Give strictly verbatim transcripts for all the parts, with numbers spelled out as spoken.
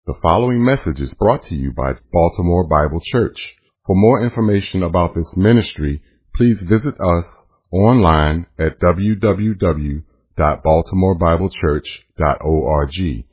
The following message is brought to you by Baltimore Bible Church. For more information about this ministry, please visit us online at w w w dot baltimore bible church dot org.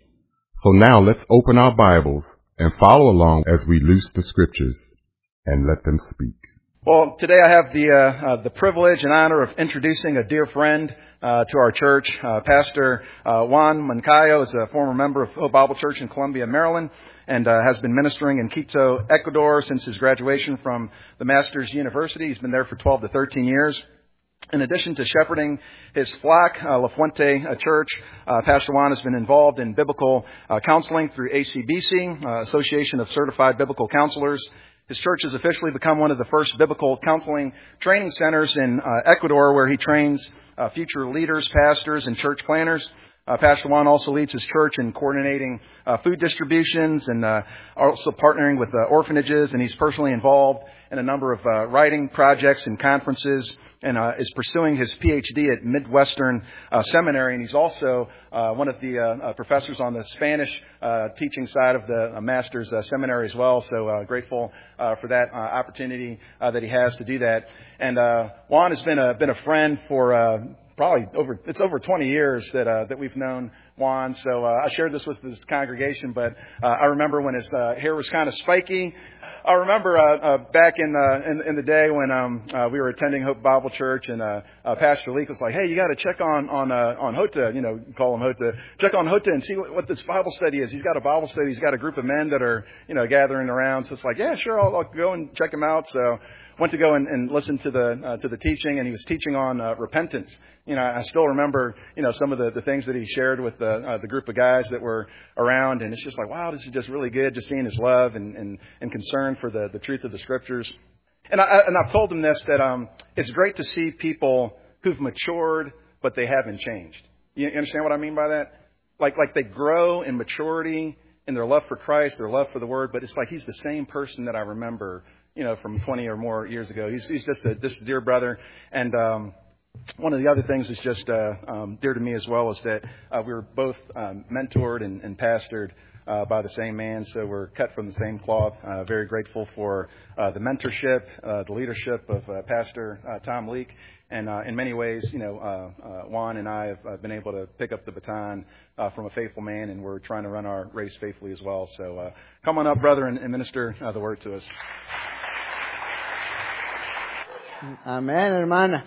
So now let's open our Bibles and follow along as we loose the scriptures and let them speak. Well, today I have the uh, uh, the privilege and honor of introducing a dear friend uh, to our church. Uh, Pastor uh, Juan Moncayo is a former member of Hope Bible Church in Columbia, Maryland, and uh, has been ministering in Quito, Ecuador since his graduation from the Master's University. He's been there for twelve to thirteen years. In addition to shepherding his flock, uh, La Fuente uh, Church, uh, Pastor Juan has been involved in biblical uh, counseling through A C B C, uh, Association of Certified Biblical Counselors. His church has officially become one of the first biblical counseling training centers in uh, Ecuador, where he trains uh, future leaders, pastors, and church planners. Uh, Pastor Juan also leads his church in coordinating uh, food distributions and uh, also partnering with uh, orphanages, and he's personally involved in a number of uh, writing projects and conferences, and uh, is pursuing his P H D at Midwestern uh, Seminary. And he's also uh, one of the uh, uh, professors on the Spanish uh, teaching side of the uh, Master's uh, Seminary as well. So uh, grateful uh, for that uh, opportunity uh, that he has to do that. And uh, Juan has been a been a friend for uh, probably over it's over twenty years that uh, that we've known Juan. So uh, I shared this with this congregation, but uh, I remember when his uh, hair was kind of spiky. I remember uh, uh, back in, uh, in in the day when um, uh, we were attending Hope Bible Church, and uh, uh, Pastor Leek was like, "Hey, you got to check on on uh, on Hota, you know, call him Hota. Check on Hota and see what, what this Bible study is. He's got a Bible study. He's got a group of men that are, you know, gathering around. So it's like, yeah, sure, I'll, I'll go and check him out. So went to go and, and listen to the uh, to the teaching, and he was teaching on uh, repentance. You know, I still remember, you know, some of the, the things that he shared with the uh, the group of guys that were around, and it's just like, wow, this is just really good, just seeing his love and, and, and concern for the, the truth of the scriptures. And I and I've told him this, that um it's great to see people who've matured, but they haven't changed. You understand what I mean by that? Like like they grow in maturity in their love for Christ, their love for the Word, but it's like he's the same person that I remember, you know, from twenty or more years ago. He's he's just a just a dear brother. And um one of the other things that's just uh, um, dear to me as well is that uh, we were both um, mentored and, and pastored uh, by the same man, so we're cut from the same cloth. Uh, very grateful for uh, the mentorship, uh, the leadership of uh, Pastor uh, Tom Leek, and uh, in many ways, you know, uh, uh, Juan and I have uh, been able to pick up the baton uh, from a faithful man, and we're trying to run our race faithfully as well. So uh, come on up, brother, and, and minister uh, the word to us. Amén, hermana.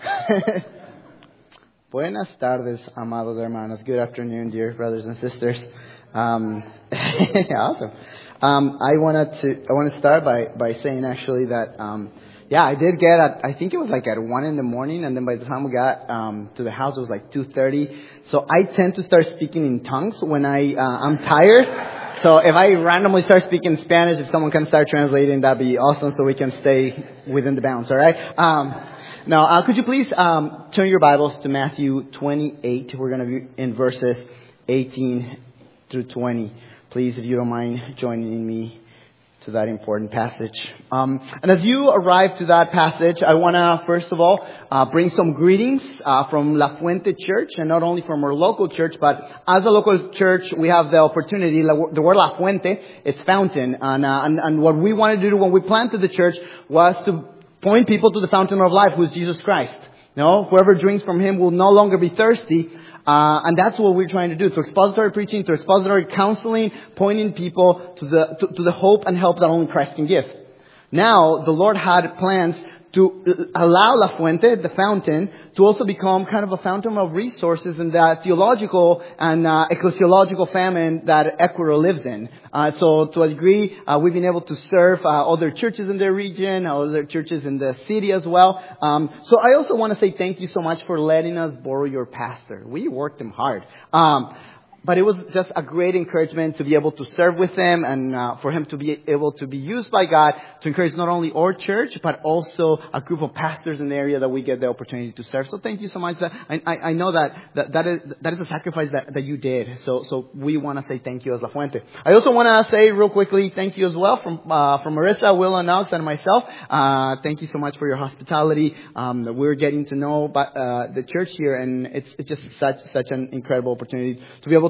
Buenas tardes, amados hermanos. Good afternoon, dear brothers and sisters. Um, awesome. Um, I wanted to I want to start by, by saying actually that um, yeah, I did get at I think it was like at one in the morning, and then by the time we got um, to the house, it was like two thirty. So I tend to start speaking in tongues when I uh, I'm tired. So if I randomly start speaking Spanish, if someone can start translating, that'd be awesome, so we can stay within the bounds, all right? Um, now, uh, could you please um, turn your Bibles to Matthew twenty-eight. We're going to be in verses eighteen through twenty. Please, if you don't mind joining me to that important passage. Um, and as you arrive to that passage, I want to, first of all, uh, bring some greetings uh, from La Fuente Church, and not only from our local church, but as a local church, we have the opportunity, the word La Fuente, it's fountain, and, uh, and, and what we wanted to do when we planted the church was to point people to the fountain of life, who is Jesus Christ. You know, whoever drinks from Him will no longer be thirsty. Uh, and that's what we're trying to do. Through expository preaching, through expository counseling, pointing people to the, to, to the hope and help that only Christ can give. Now, the Lord had plans to allow La Fuente, the fountain, to also become kind of a fountain of resources in that theological and uh, ecclesiological famine that Ecuador lives in. Uh, so to a degree, uh, we've been able to serve uh, other churches in the region, other churches in the city as well. Um, so I also want to say thank you so much for letting us borrow your pastor. We worked him hard. Um, But it was just a great encouragement to be able to serve with him, and uh, for him to be able to be used by God to encourage not only our church, but also a group of pastors in the area that we get the opportunity to serve. So thank you so much. I, I, I know that, that that is that is a sacrifice that, that you did. So so we want to say thank you as La Fuente. I also want to say real quickly thank you as well from uh, from Marissa, Will, and Alex, and myself. Uh, thank you so much for your hospitality. Um, we're getting to know uh, the church here, and it's it's just such such an incredible opportunity to be able to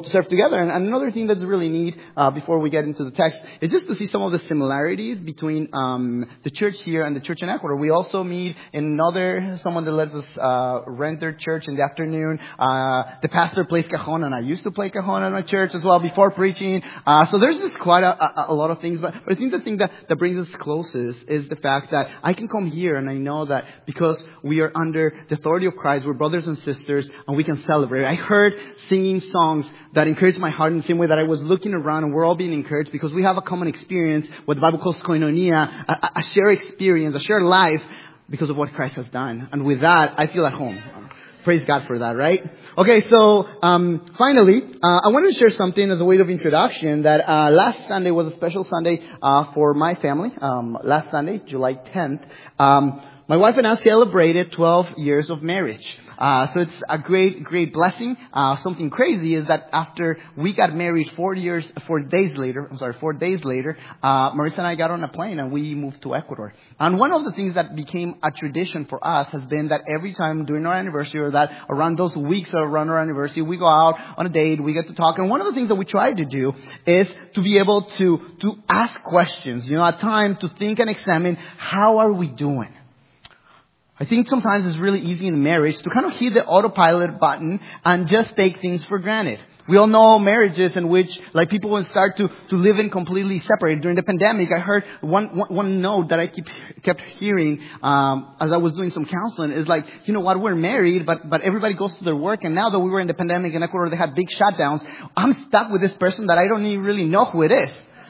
to serve together. And, and another thing that's really neat, uh, before we get into the text, is just to see some of the similarities between um, the church here and the church in Ecuador. We also meet another, someone that lets us uh, rent their church in the afternoon. Uh, the pastor plays cajon, and I used to play cajon at my church as well before preaching. Uh, so there's just quite a, a, a lot of things. But, but I think the thing that, that brings us closest is the fact that I can come here and I know that because we are under the authority of Christ, we're brothers and sisters, and we can celebrate. I heard singing songs that encouraged my heart in the same way that I was looking around, and we're all being encouraged because we have a common experience, what the Bible calls koinonia, a, a shared experience, a shared life because of what Christ has done. And with that, I feel at home. Praise God for that, right? Okay, so um, finally, uh, I wanted to share something as a way of introduction that uh, last Sunday was a special Sunday uh, for my family. Um, last Sunday, July tenth, um, my wife and I celebrated twelve years of marriage. Uh, so it's a great, great blessing. Uh, something crazy is that after we got married four years, four days later, I'm sorry, four days later, uh, Marissa and I got on a plane and we moved to Ecuador. And one of the things that became a tradition for us has been that every time during our anniversary, or that around those weeks around our anniversary, we go out on a date, we get to talk. And one of the things that we try to do is to be able to, to ask questions, you know, at time to think and examine, how are we doing? I think sometimes it's really easy in marriage to kind of hit the autopilot button and just take things for granted. We all know marriages in which, like, people will start to, to live in completely separate. During the pandemic, I heard one, one, one note that I keep, kept hearing, um, as I was doing some counseling is like, you know what, we're married, but, but everybody goes to their work. And now that we were in the pandemic in Ecuador, they had big shutdowns. I'm stuck with this person that I don't even really know who it is.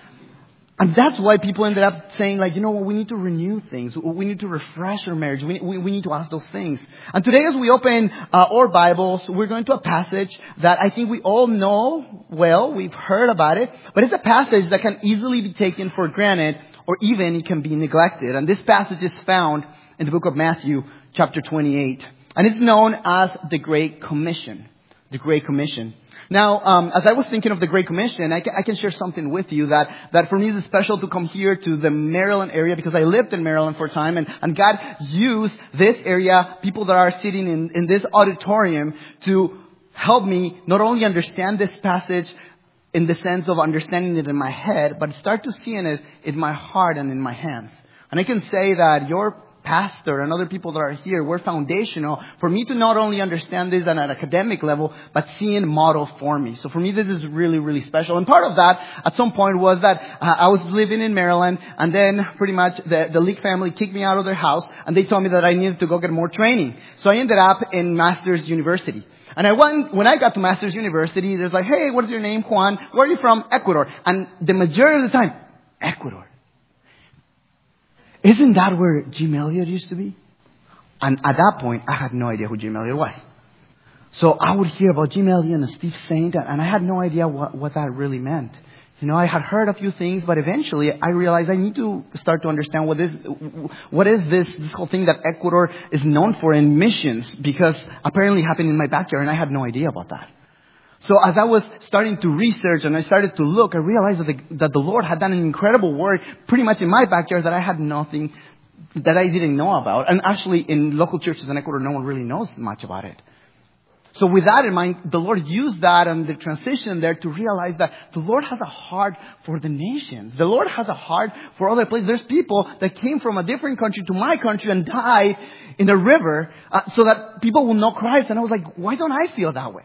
And that's why people ended up saying, like, you know what, we need to renew things. We need to refresh our marriage. We, we, we need to ask those things. And today as we open uh, our Bibles, we're going to a passage that I think we all know well. We've heard about it. But it's a passage that can easily be taken for granted, or even it can be neglected. And this passage is found in the book of Matthew, chapter twenty-eight. And it's known as the Great Commission. The Great Commission. Now, um, as I was thinking of the Great Commission, I can, I can share something with you that, that for me is special to come here to the Maryland area, because I lived in Maryland for a time, and, and God used this area, people that are sitting in, in this auditorium, to help me not only understand this passage in the sense of understanding it in my head, but start to see it in my heart and in my hands. And I can say that your pastor and other people that are here were foundational for me to not only understand this at an academic level, but seeing models for me. So for me, this is really, really special. And part of that at some point was that uh, I was living in Maryland, and then pretty much the, the League family kicked me out of their house, and they told me that I needed to go get more training. So I ended up in Masters University. And I went, when I got to Masters University, there's like, hey, what is your name, Juan? Where are you from? Ecuador. And the majority of the time, Ecuador. Isn't that where Jim Elliot used to be? And at that point, I had no idea who Jim Elliot was. So I would hear about Jim Elliot and Steve Saint, and I had no idea what, what that really meant. You know, I had heard a few things, but eventually I realized I need to start to understand what is, what is this, this whole thing that Ecuador is known for in missions, because apparently it happened in my backyard, and I had no idea about that. So as I was starting to research and I started to look, I realized that the, that the Lord had done an incredible work pretty much in my backyard that I had nothing, that I didn't know about. And actually in local churches in Ecuador, no one really knows much about it. So with that in mind, the Lord used that and the transition there to realize that the Lord has a heart for the nations. The Lord has a heart for other places. There's people that came from a different country to my country and died in the river uh, so that people will know Christ. And I was like, why don't I feel that way?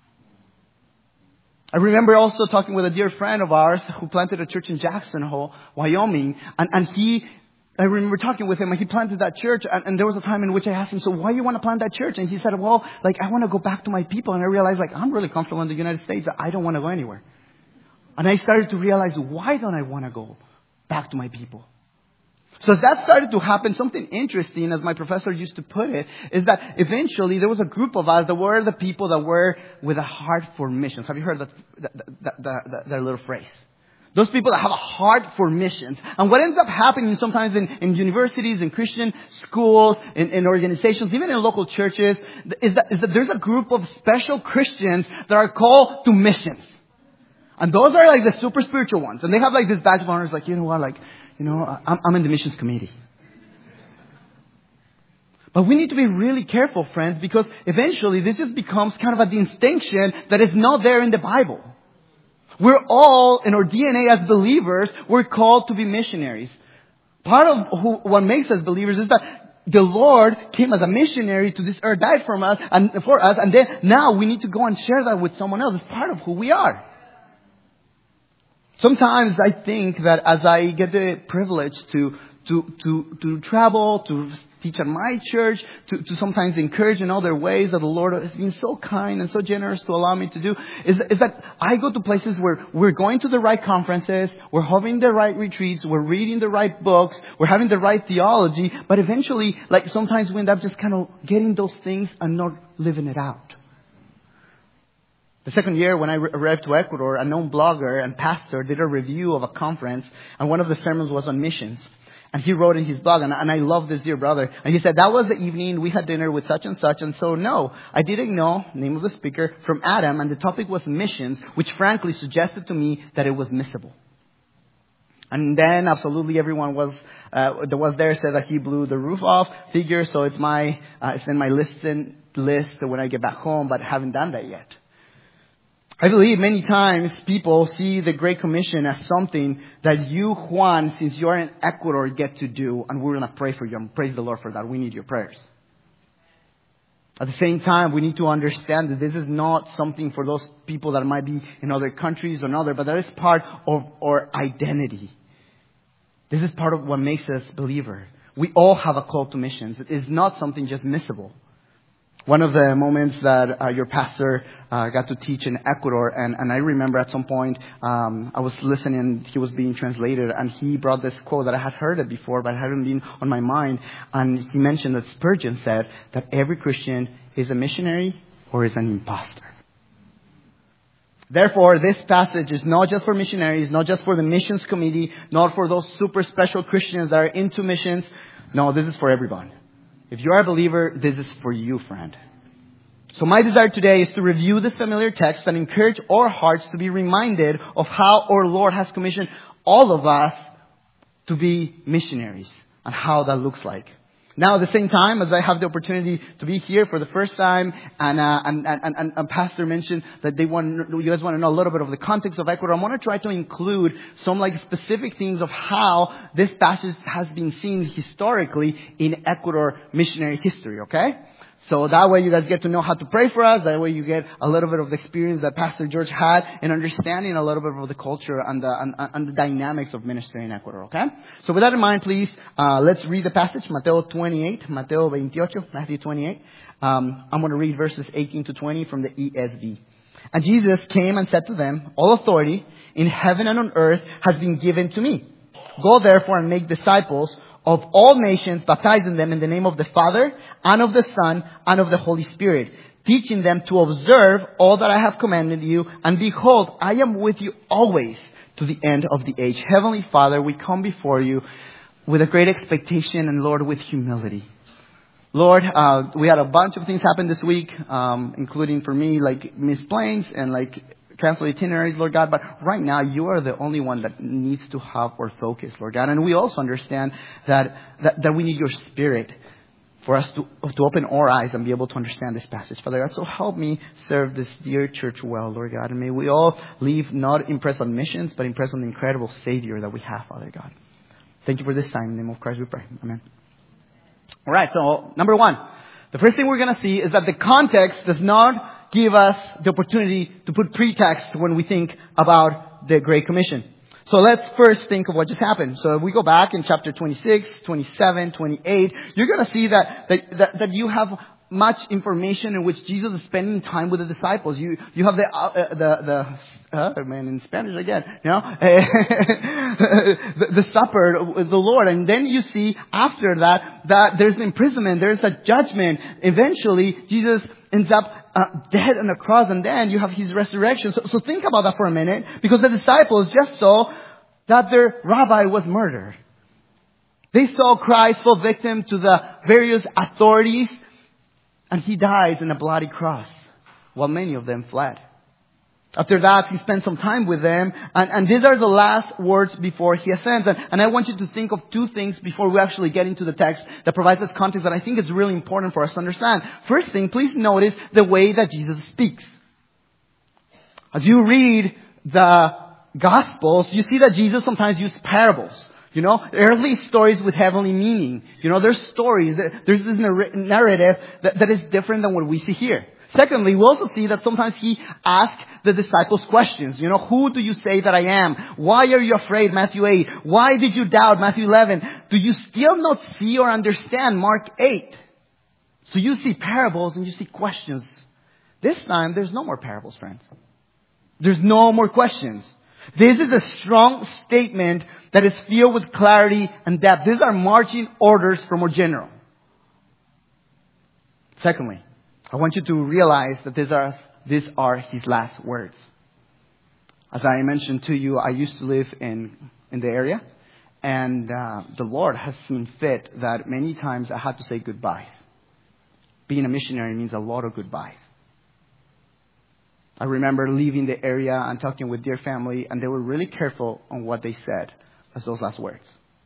I remember also talking with a dear friend of ours who planted a church in Jackson Hole, Wyoming. And, and he, I remember talking with him, and he planted that church. And, and there was a time in which I asked him, so why do you want to plant that church? And he said, well, like, I want to go back to my people. And I realized, like, I'm really comfortable in the United States. I don't want to go anywhere. And I started to realize, why don't I want to go back to my people? So as that started to happen, something interesting, as my professor used to put it, is that eventually there was a group of us that were the people that were with a heart for missions. Have you heard that, that, that, that, that, that little phrase? Those people that have a heart for missions. And what ends up happening sometimes in, in universities, in Christian schools, in, in organizations, even in local churches, is that, is that there's a group of special Christians that are called to missions. And those are like the super spiritual ones. And they have like this badge of honor. It's like, you know what, like, you know, I'm, I'm in the missions committee. But we need to be really careful, friends, because eventually this just becomes kind of a distinction that is not there in the Bible. We're all, in our D N A as believers, we're called to be missionaries. Part of who, what makes us believers is that the Lord came as a missionary to this earth, died for us, and for us, and then now we need to go and share that with someone else. It's part of who we are. Sometimes I think that as I get the privilege to to to to travel, to teach at my church, to, to sometimes encourage in other ways that the Lord has been so kind and so generous to allow me to do, is, is that I go to places where we're going to the right conferences, we're having the right retreats, we're reading the right books, we're having the right theology, but eventually, like sometimes we end up just kind of getting those things and not living it out. The second year when I arrived to Ecuador, a known blogger and pastor did a review of a conference, and one of the sermons was on missions. And he wrote in his blog, and, and I love this dear brother. And he said, that was the evening we had dinner with such and such. And so, no, I didn't know, name of the speaker, from Adam. And the topic was missions, which frankly suggested to me that it was missable. And then absolutely everyone was, uh, that was there said that he blew the roof off figure. So it's my, uh, it's in my listen list when I get back home, but I haven't done that yet. I believe many times people see the Great Commission as something that you, Juan, since you're in Ecuador, get to do. And we're going to pray for you and praise the Lord for that. We need your prayers. At the same time, we need to understand that this is not something for those people that might be in other countries or another, but that is part of our identity. This is part of what makes us believer. We all have a call to missions. It is not something just missable. One of the moments that uh, your pastor uh, got to teach in Ecuador, and, and I remember at some point um, I was listening, he was being translated, and he brought this quote that I had heard it before, but it hadn't been on my mind. And he mentioned that Spurgeon said that every Christian is a missionary or is an imposter. Therefore, this passage is not just for missionaries, not just for the missions committee, not for those super special Christians that are into missions. No, this is for everyone. If you are a believer, this is for you, friend. So my desire today is to review this familiar text and encourage our hearts to be reminded of how our Lord has commissioned all of us to be missionaries and how that looks like. Now, at the same time, as I have the opportunity to be here for the first time, and uh, and, and, and, and Pastor mentioned that they want, you guys want to know a little bit of the context of Ecuador, I want to try to include some like specific things of how this passage has been seen historically in Ecuador missionary history, okay? So that way you guys get to know how to pray for us. That way you get a little bit of the experience that Pastor George had in understanding a little bit of the culture and the, and, and the dynamics of ministry in Ecuador, okay? So with that in mind, please, uh, let's read the passage, Mateo twenty-eight, Mateo veintiocho, Matthew twenty-eight. Um, I'm going to read verses eighteen to twenty from the E S V. And Jesus came and said to them, all authority in heaven and on earth has been given to me. Go therefore and make disciples of all nations, baptizing them in the name of the Father and of the Son and of the Holy Spirit, teaching them to observe all that I have commanded you. And behold, I am with you always to the end of the age. Heavenly Father, we come before you with a great expectation and, Lord, with humility. Lord, uh, we had a bunch of things happen this week, um, including for me, like missed planes and like cancel itineraries, Lord God. But right now, you are the only one that needs to have our focus, Lord God. And we also understand that, that, that we need your Spirit for us to, to open our eyes and be able to understand this passage, Father God. So help me serve this dear church well, Lord God. And may we all leave not impressed on missions, but impressed on the incredible Savior that we have, Father God. Thank you for this time. In the name of Christ we pray. Amen. All right, so number one. The first thing we're going to see is that the context does not give us the opportunity to put pretext when we think about the Great Commission. So let's first think of what just happened. So if we go back in chapter twenty-six, twenty-seven, twenty-eight, you're going to see that, that, that, that you have much information in which Jesus is spending time with the disciples. You, you have the, uh, the, the, uh, man, in Spanish again, you know, the, the supper with the Lord. And then you see after that, that there's an imprisonment, there's a judgment. Eventually, Jesus ends up uh, dead on the cross, and then you have his resurrection. So, so think about that for a minute, because the disciples just saw that their rabbi was murdered. They saw Christ fall victim to the various authorities, and he dies in a bloody cross, while many of them fled. After that, he spent some time with them. And, and these are the last words before he ascends. And, and I want you to think of two things before we actually get into the text that provides us context that I think is really important for us to understand. First thing, please notice the way that Jesus speaks. As you read the Gospels, you see that Jesus sometimes uses parables. You know, earthly stories with heavenly meaning. You know, there's stories, there's this narrative that, that is different than what we see here. Secondly, we also see that sometimes he asks the disciples questions. You know, who do you say that I am? Why are you afraid? Matthew eight. Why did you doubt? Matthew eleven. Do you still not see or understand? Mark eight. So you see parables and you see questions. This time, there's no more parables, friends. There's no more questions. This is a strong statement that is filled with clarity and depth. These are marching orders from our general. Secondly, I want you to realize that these are, these are his last words. As I mentioned to you, I used to live in, in the area. And uh, the Lord has seen fit that many times I had to say goodbyes. Being a missionary means a lot of goodbyes. I remember leaving the area and talking with dear family, and they were really careful on what they said as those last words.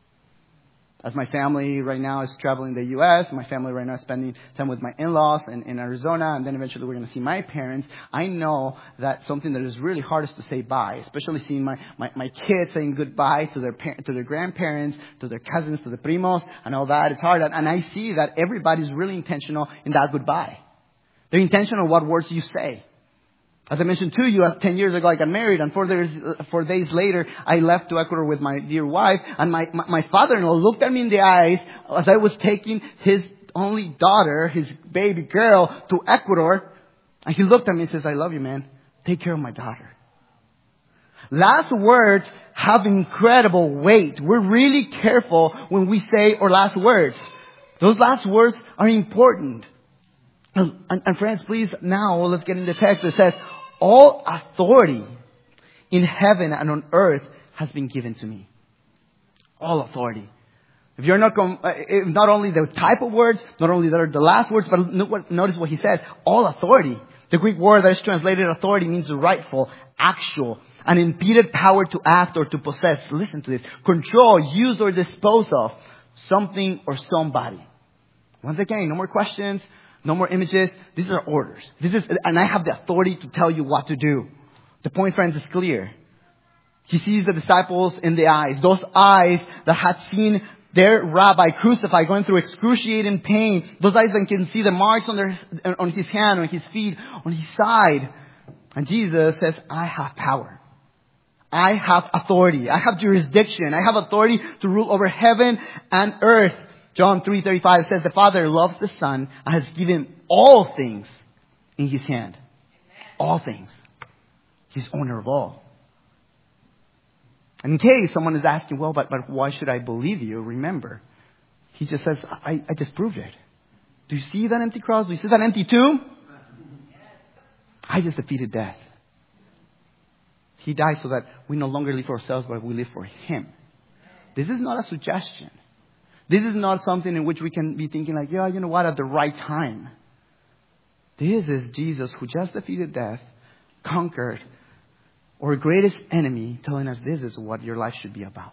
As my family right now is traveling the U S, my family right now is spending time with my in-laws in, in Arizona, and then eventually we're going to see my parents. I know that something that is really hard is to say bye, especially seeing my, my, my kids saying goodbye to their par- to their grandparents, to their cousins, to the primos, and all that. It's hard. And I see that everybody's really intentional in that goodbye. They're intentional what words you say. As I mentioned to you, ten years ago I got married, and four days, four days later I left to Ecuador with my dear wife, and my, my, my father-in-law looked at me in the eyes as I was taking his only daughter, his baby girl, to Ecuador, and he looked at me and says, I love you, man. Take care of my daughter. Last words have incredible weight. We're really careful when we say our last words. Those last words are important. And, and, and friends, please, now let's get into the text. It says, all authority in heaven and on earth has been given to me. All authority. If you're not, com- if not only the type of words, not only that are the last words, but notice what he says. All authority. The Greek word that is translated authority means the rightful, actual, unimpeded power to act or to possess. Listen to this. Control, use or dispose of something or somebody. Once again, no more questions. No more images. These are orders. This is, and I have the authority to tell you what to do. The point, friends, is clear. He sees the disciples in the eyes. Those eyes that had seen their rabbi crucified, going through excruciating pain. Those eyes that can see the marks on their, on his hand, on his feet, on his side. And Jesus says, I have power. I have authority. I have jurisdiction. I have authority to rule over heaven and earth. John three thirty-five says the Father loves the Son and has given all things in his hand. All things. He's owner of all. And in case someone is asking, well, but, but why should I believe you? Remember, he just says, I, I just proved it. Do you see that empty cross? Do you see that empty tomb? I just defeated death. He died so that we no longer live for ourselves, but we live for him. This is not a suggestion. This is not something in which we can be thinking like, yeah, you know what, at the right time. This is Jesus who just defeated death, conquered our greatest enemy, telling us this is what your life should be about.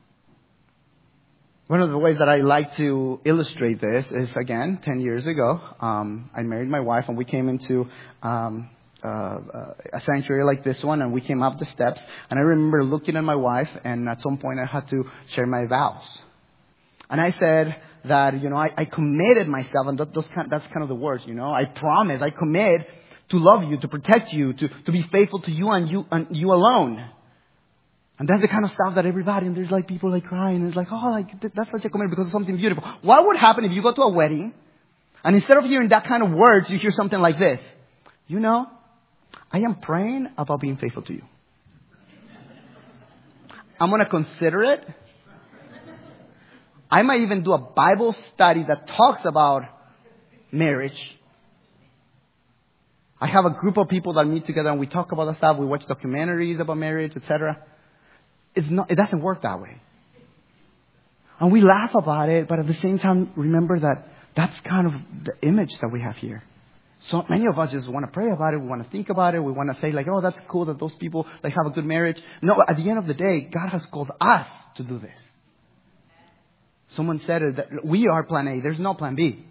One of the ways that I like to illustrate this is, again, ten years ago, um, I married my wife and we came into um, uh, uh, a sanctuary like this one, and we came up the steps. And I remember looking at my wife, and at some point I had to share my vows. And I said that, you know, I, I committed myself, and that, those kind, that's kind of the words, you know. I promise, I commit to love you, to protect you, to, to be faithful to you and you and you alone. And that's the kind of stuff that everybody, and there's like people like crying, and it's like, oh, like that's such a commitment because of something beautiful. What would happen if you go to a wedding, and instead of hearing that kind of words, you hear something like this? You know, I am praying about being faithful to you. I'm going to consider it. I might even do a Bible study that talks about marriage. I have a group of people that meet together and we talk about the stuff. We watch documentaries about marriage, et cetera. It's not. It doesn't work that way. And we laugh about it, but at the same time, remember that that's kind of the image that we have here. So many of us just want to pray about it. We want to think about it. We want to say like, oh, that's cool that those people like have a good marriage. No, at the end of the day, God has called us to do this. Someone said it, that we are plan A. There's no plan B.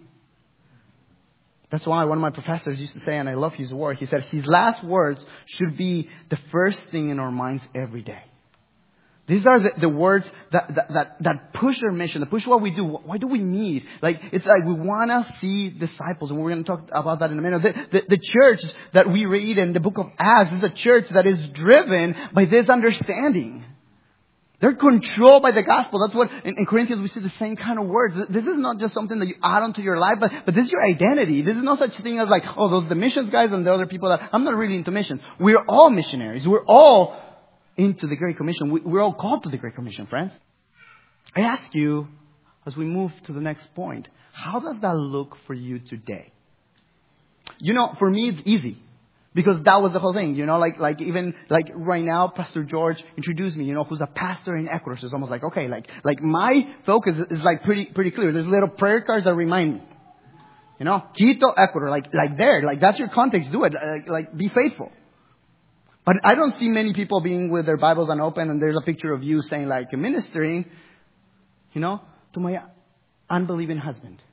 That's why one of my professors used to say, and I love his word, he said his last words should be the first thing in our minds every day. These are the, the words that, that, that, that push our mission, that push what we do. Why do we need? Like, it's like we want to see disciples, and we're going to talk about that in a minute. The, the, the church that we read in the book of Acts is a church that is driven by this understanding. They're controlled by the gospel. That's what, in, in Corinthians, we see the same kind of words. This is not just something that you add onto your life, but, but this is your identity. This is no such thing as like, oh, those are the missions guys and the other people that, I'm not really into missions. We're all missionaries. We're all into the Great Commission. We, we're all called to the Great Commission, friends. I ask you, as we move to the next point, how does that look for you today? You know, for me, it's easy. Because that was the whole thing, you know, like, like even, like right now, Pastor George introduced me, you know, who's a pastor in Ecuador. So it's almost like, okay, like, like my focus is like pretty, pretty clear. There's little prayer cards that remind me, you know, Quito, Ecuador, like, like there, like that's your context. Do it, like, like be faithful. But I don't see many people being with their Bibles unopened and there's a picture of you saying like ministering, you know, to my unbelieving husband.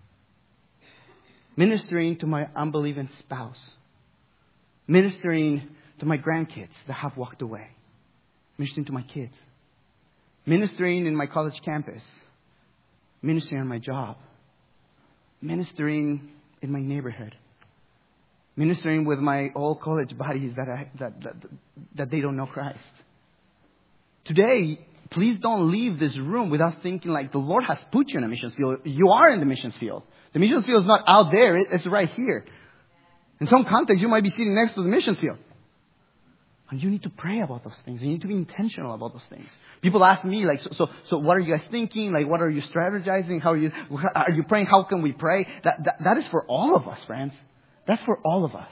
Ministering to my unbelieving spouse. Ministering to my grandkids that have walked away. Ministering to my kids. Ministering in my college campus. Ministering on my job. Ministering in my neighborhood. Ministering with my old college buddies that, I, that, that, that they don't know Christ. Today, please don't leave this room without thinking like the Lord has put you in a missions field. You are in the missions field. The missions field is not out there. It's right here. In some context, you might be sitting next to the missions field. And you need to pray about those things. You need to be intentional about those things. People ask me, like, so, so, so what are you guys thinking? Like, what are you strategizing? How are you, are you praying? How can we pray? That, that, that is for all of us, friends. That's for all of us.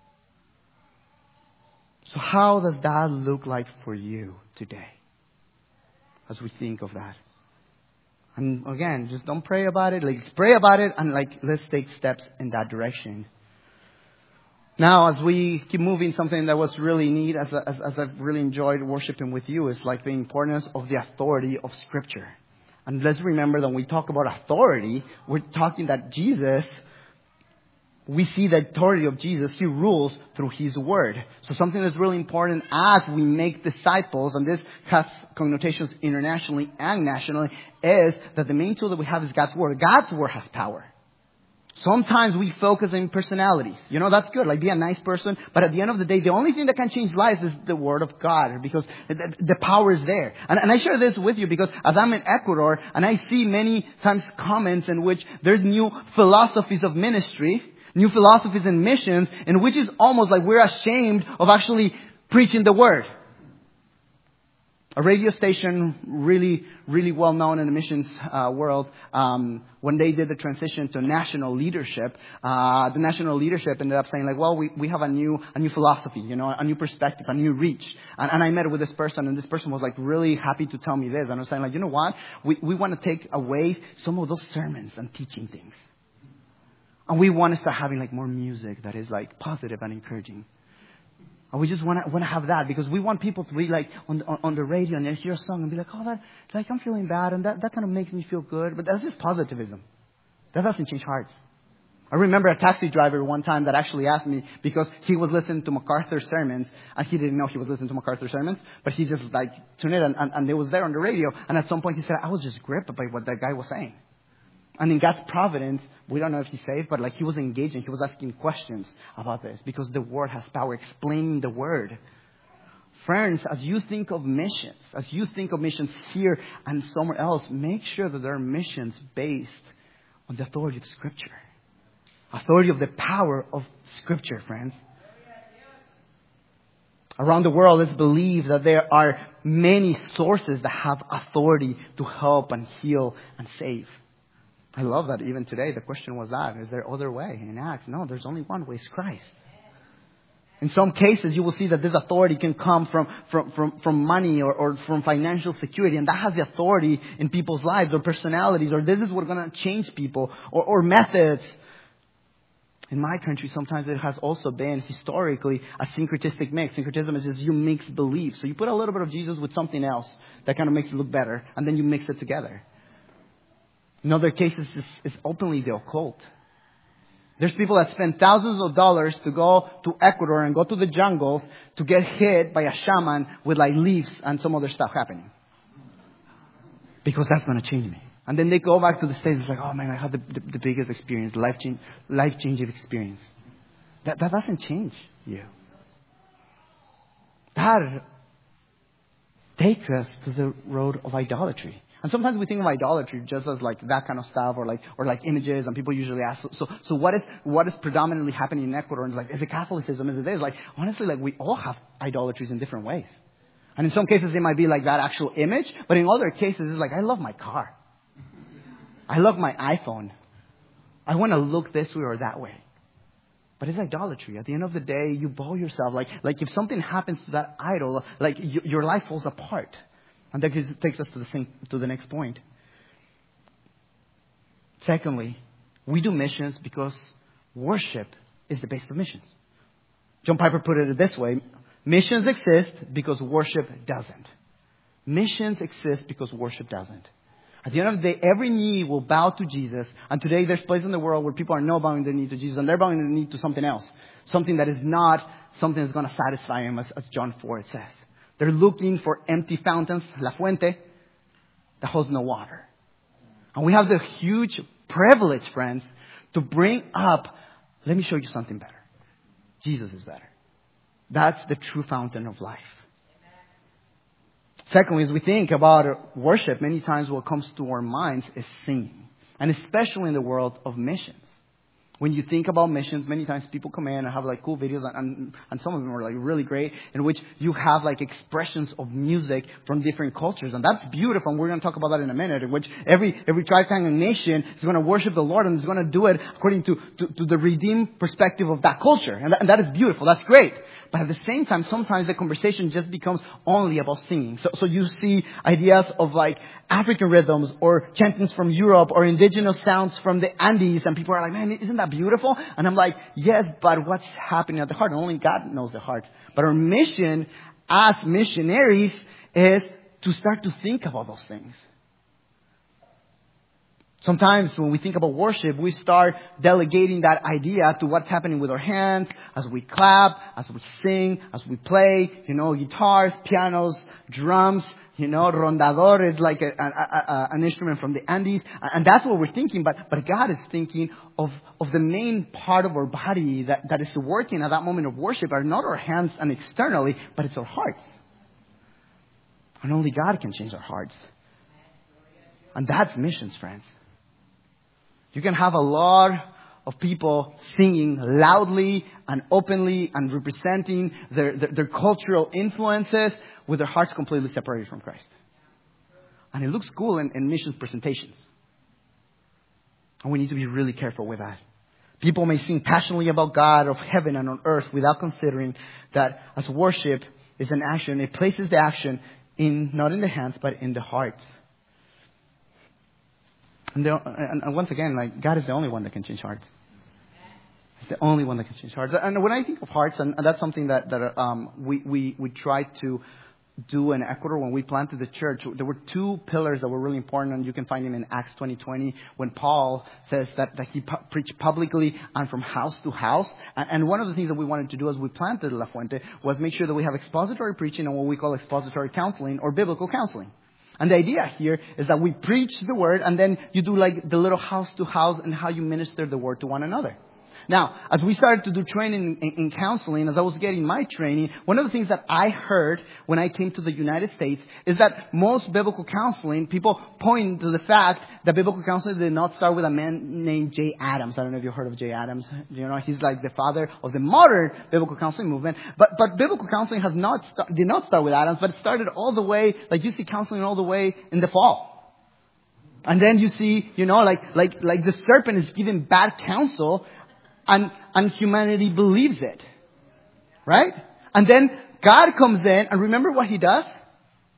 So how does that look like for you today? As we think of that. And again, just don't pray about it. Like, pray about it and like, let's take steps in that direction. Now, as we keep moving, something that was really neat, as, as, as I've really enjoyed worshiping with you, is like the importance of the authority of Scripture. And let's remember that when we talk about authority, we're talking that Jesus, we see the authority of Jesus. He rules through His Word. So something that's really important as we make disciples, and this has connotations internationally and nationally, is that the main tool that we have is God's Word. God's Word has power. Sometimes we focus on personalities. You know, that's good. Like, be a nice person. But at the end of the day, the only thing that can change lives is the Word of God. Because the, the power is there. And, and I share this with you because as I'm in Ecuador, and I see many times comments in which there's new philosophies of ministry, new philosophies in missions, in which is almost like we're ashamed of actually preaching the Word. A radio station really, really well known in the missions uh, world, um, when they did the transition to national leadership, uh, the national leadership ended up saying like, well, we, we have a new, a new philosophy, you know, a new perspective, a new reach. And, and I met with this person, and this person was like really happy to tell me this. And I was saying like, you know what? We, we want to take away some of those sermons and teaching things. And we want to start having like more music that is like positive and encouraging. And we just want to want to have that because we want people to be like on the, on the radio and hear a song and be like, oh, that like I'm feeling bad and that, that kind of makes me feel good. But that's just positivism. That doesn't change hearts. I remember a taxi driver one time that actually asked me because he was listening to MacArthur's sermons and he didn't know he was listening to MacArthur's sermons, but he just like tuned in and, and, and it was there on the radio. And at some point he said, I was just gripped by what that guy was saying. And in God's providence, we don't know if he's saved, but like he was engaging, he was asking questions about this because the Word has power, explaining the Word. Friends, as you think of missions, as you think of missions here and somewhere else, make sure that there are missions based on the authority of Scripture. Authority of the power of Scripture, friends. Around the world, it's believed that there are many sources that have authority to help and heal and save. I love that even today the question was that, is there other way? In Acts, no, there's only one way, it's Christ. In some cases, you will see that this authority can come from, from, from, from money or, or from financial security. And that has the authority in people's lives or personalities, or this is what's going to change people, or, or methods. In my country, sometimes it has also been historically a syncretistic mix. Syncretism is just you mix beliefs. So you put a little bit of Jesus with something else that kind of makes it look better, and then you mix it together. In other cases, it's, it's openly the occult. There's people that spend thousands of dollars to go to Ecuador and go to the jungles to get hit by a shaman with like leaves and some other stuff happening. Because that's going to change me. And then they go back to the States. It's like, oh man, I had the, the, the biggest experience, life change, life changing experience. That that doesn't change you. That takes us to the road of idolatry. And sometimes we think of idolatry just as like that kind of stuff, or like or like images. And people usually ask, so so, so what is what is predominantly happening in Ecuador? And it's like, is it Catholicism? Is it this? Like honestly, like we all have idolatries in different ways. And in some cases, it might be like that actual image, but in other cases, it's like I love my car. I love my iPhone. I want to look this way or that way. But it's idolatry. At the end of the day, you bow yourself. Like, like if something happens to that idol, like you, your life falls apart. And that takes us to the, same, to the next point. Secondly, we do missions because worship is the base of missions. John Piper put it this way. Missions exist because worship doesn't. Missions exist because worship doesn't. At the end of the day, every knee will bow to Jesus. And today there's places in the world where people are not bowing their knee to Jesus. And they're bowing their knee to something else. Something that is not something that's going to satisfy them, as, as John four says. They're looking for empty fountains, La Fuente, that holds no water. And we have the huge privilege, friends, to bring up, let me show you something better. Jesus is better. That's the true fountain of life. Secondly, as we think about worship, many times what comes to our minds is singing. And especially in the world of missions. When you think about missions, many times people come in and have like cool videos, and, and, and some of them are like really great, in which you have like expressions of music from different cultures. And that's beautiful, and we're going to talk about that in a minute, in which every every tribe, tongue, and nation is going to worship the Lord, and is going to do it according to, to, to the redeemed perspective of that culture. And that, and that is beautiful. That's great. But at the same time, sometimes the conversation just becomes only about singing. So, so you see ideas of like African rhythms or chantings from Europe or indigenous sounds from the Andes. And people are like, man, isn't that beautiful? And I'm like, yes, but what's happening at the heart? Only God knows the heart. But our mission as missionaries is to start to think about those things. Sometimes when we think about worship, we start delegating that idea to what's happening with our hands as we clap, as we sing, as we play, you know, guitars, pianos, drums, you know, rondador is like a, a, a, an instrument from the Andes. And that's what we're thinking. But, but God is thinking of, of the main part of our body that, that is working at that moment of worship are not our hands and externally, but it's our hearts. And only God can change our hearts. And that's missions, friends. You can have a lot of people singing loudly and openly and representing their, their, their cultural influences with their hearts completely separated from Christ. And it looks cool in, in missions presentations. And we need to be really careful with that. People may sing passionately about God of heaven and on earth without considering that as worship is an action, it places the action in not in the hands but in the hearts. And, the, and, and once again, like God is the only one that can change hearts. He's the only one that can change hearts. And when I think of hearts, and, and that's something that, that um, we, we, we tried to do in Ecuador when we planted the church. There were two pillars that were really important, and you can find them in Acts twenty twenty when Paul says that, that he pu- preached publicly and from house to house. And, and one of the things that we wanted to do as we planted La Fuente was make sure that we have expository preaching and what we call expository counseling or biblical counseling. And the idea here is that we preach the word and then you do like the little house to house and how you minister the word to one another. Now, as we started to do training in, in counseling, as I was getting my training, one of the things that I heard when I came to the United States is that most biblical counseling, people point to the fact that biblical counseling did not start with a man named Jay Adams. I don't know if you've heard of Jay Adams. You know, he's like the father of the modern biblical counseling movement. But but biblical counseling has not start, did not start with Adams, but it started all the way, like you see counseling all the way in the fall. And then you see, you know, like like like the serpent is giving bad counsel. And, and humanity believes it. Right? And then God comes in and remember what he does?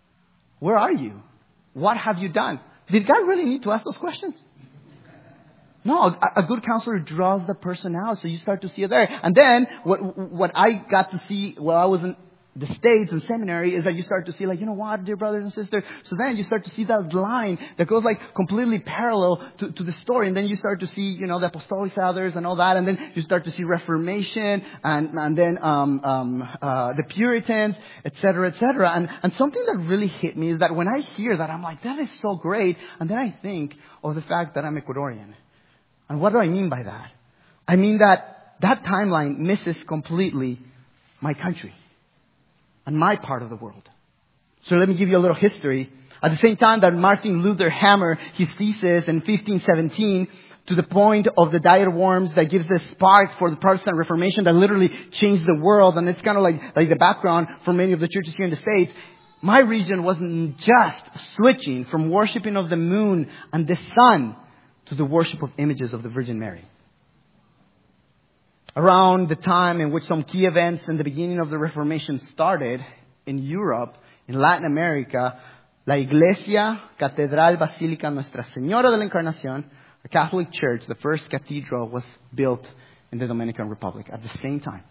Where are you? What have you done? Did God really need to ask those questions? No, a, a good counselor draws the person out, so you start to see it there. And then what what I got to see while I was in the States and seminary is that you start to see, like, you know what, dear brothers and sisters. So then you start to see that line that goes like completely parallel to, to the story. And then you start to see, you know, the Apostolic Fathers and all that. And then you start to see Reformation and, and then um, um, uh, the Puritans, et cetera, et cetera. And, and something that really hit me is that when I hear that, I'm like, that is so great. And then I think of the fact that I'm Ecuadorian. And what do I mean by that? I mean that that timeline misses completely my country and my part of the world. So let me give you a little history. At the same time that Martin Luther hammered his thesis in fifteen seventeen to the point of the diet worms that gives a spark for the Protestant Reformation that literally changed the world, and it's kind of like, like the background for many of the churches here in the States, my region wasn't just switching from worshiping of the moon and the sun to the worship of images of the Virgin Mary. Around the time in which some key events in the beginning of the Reformation started in Europe, in Latin America, La Iglesia Catedral Basílica Nuestra Señora de la Encarnación, a Catholic church, the first cathedral, was built in the Dominican Republic at the same time.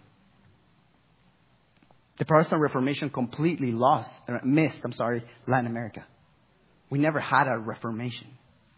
The Protestant Reformation completely lost, or missed, I'm sorry, Latin America. We never had a Reformation.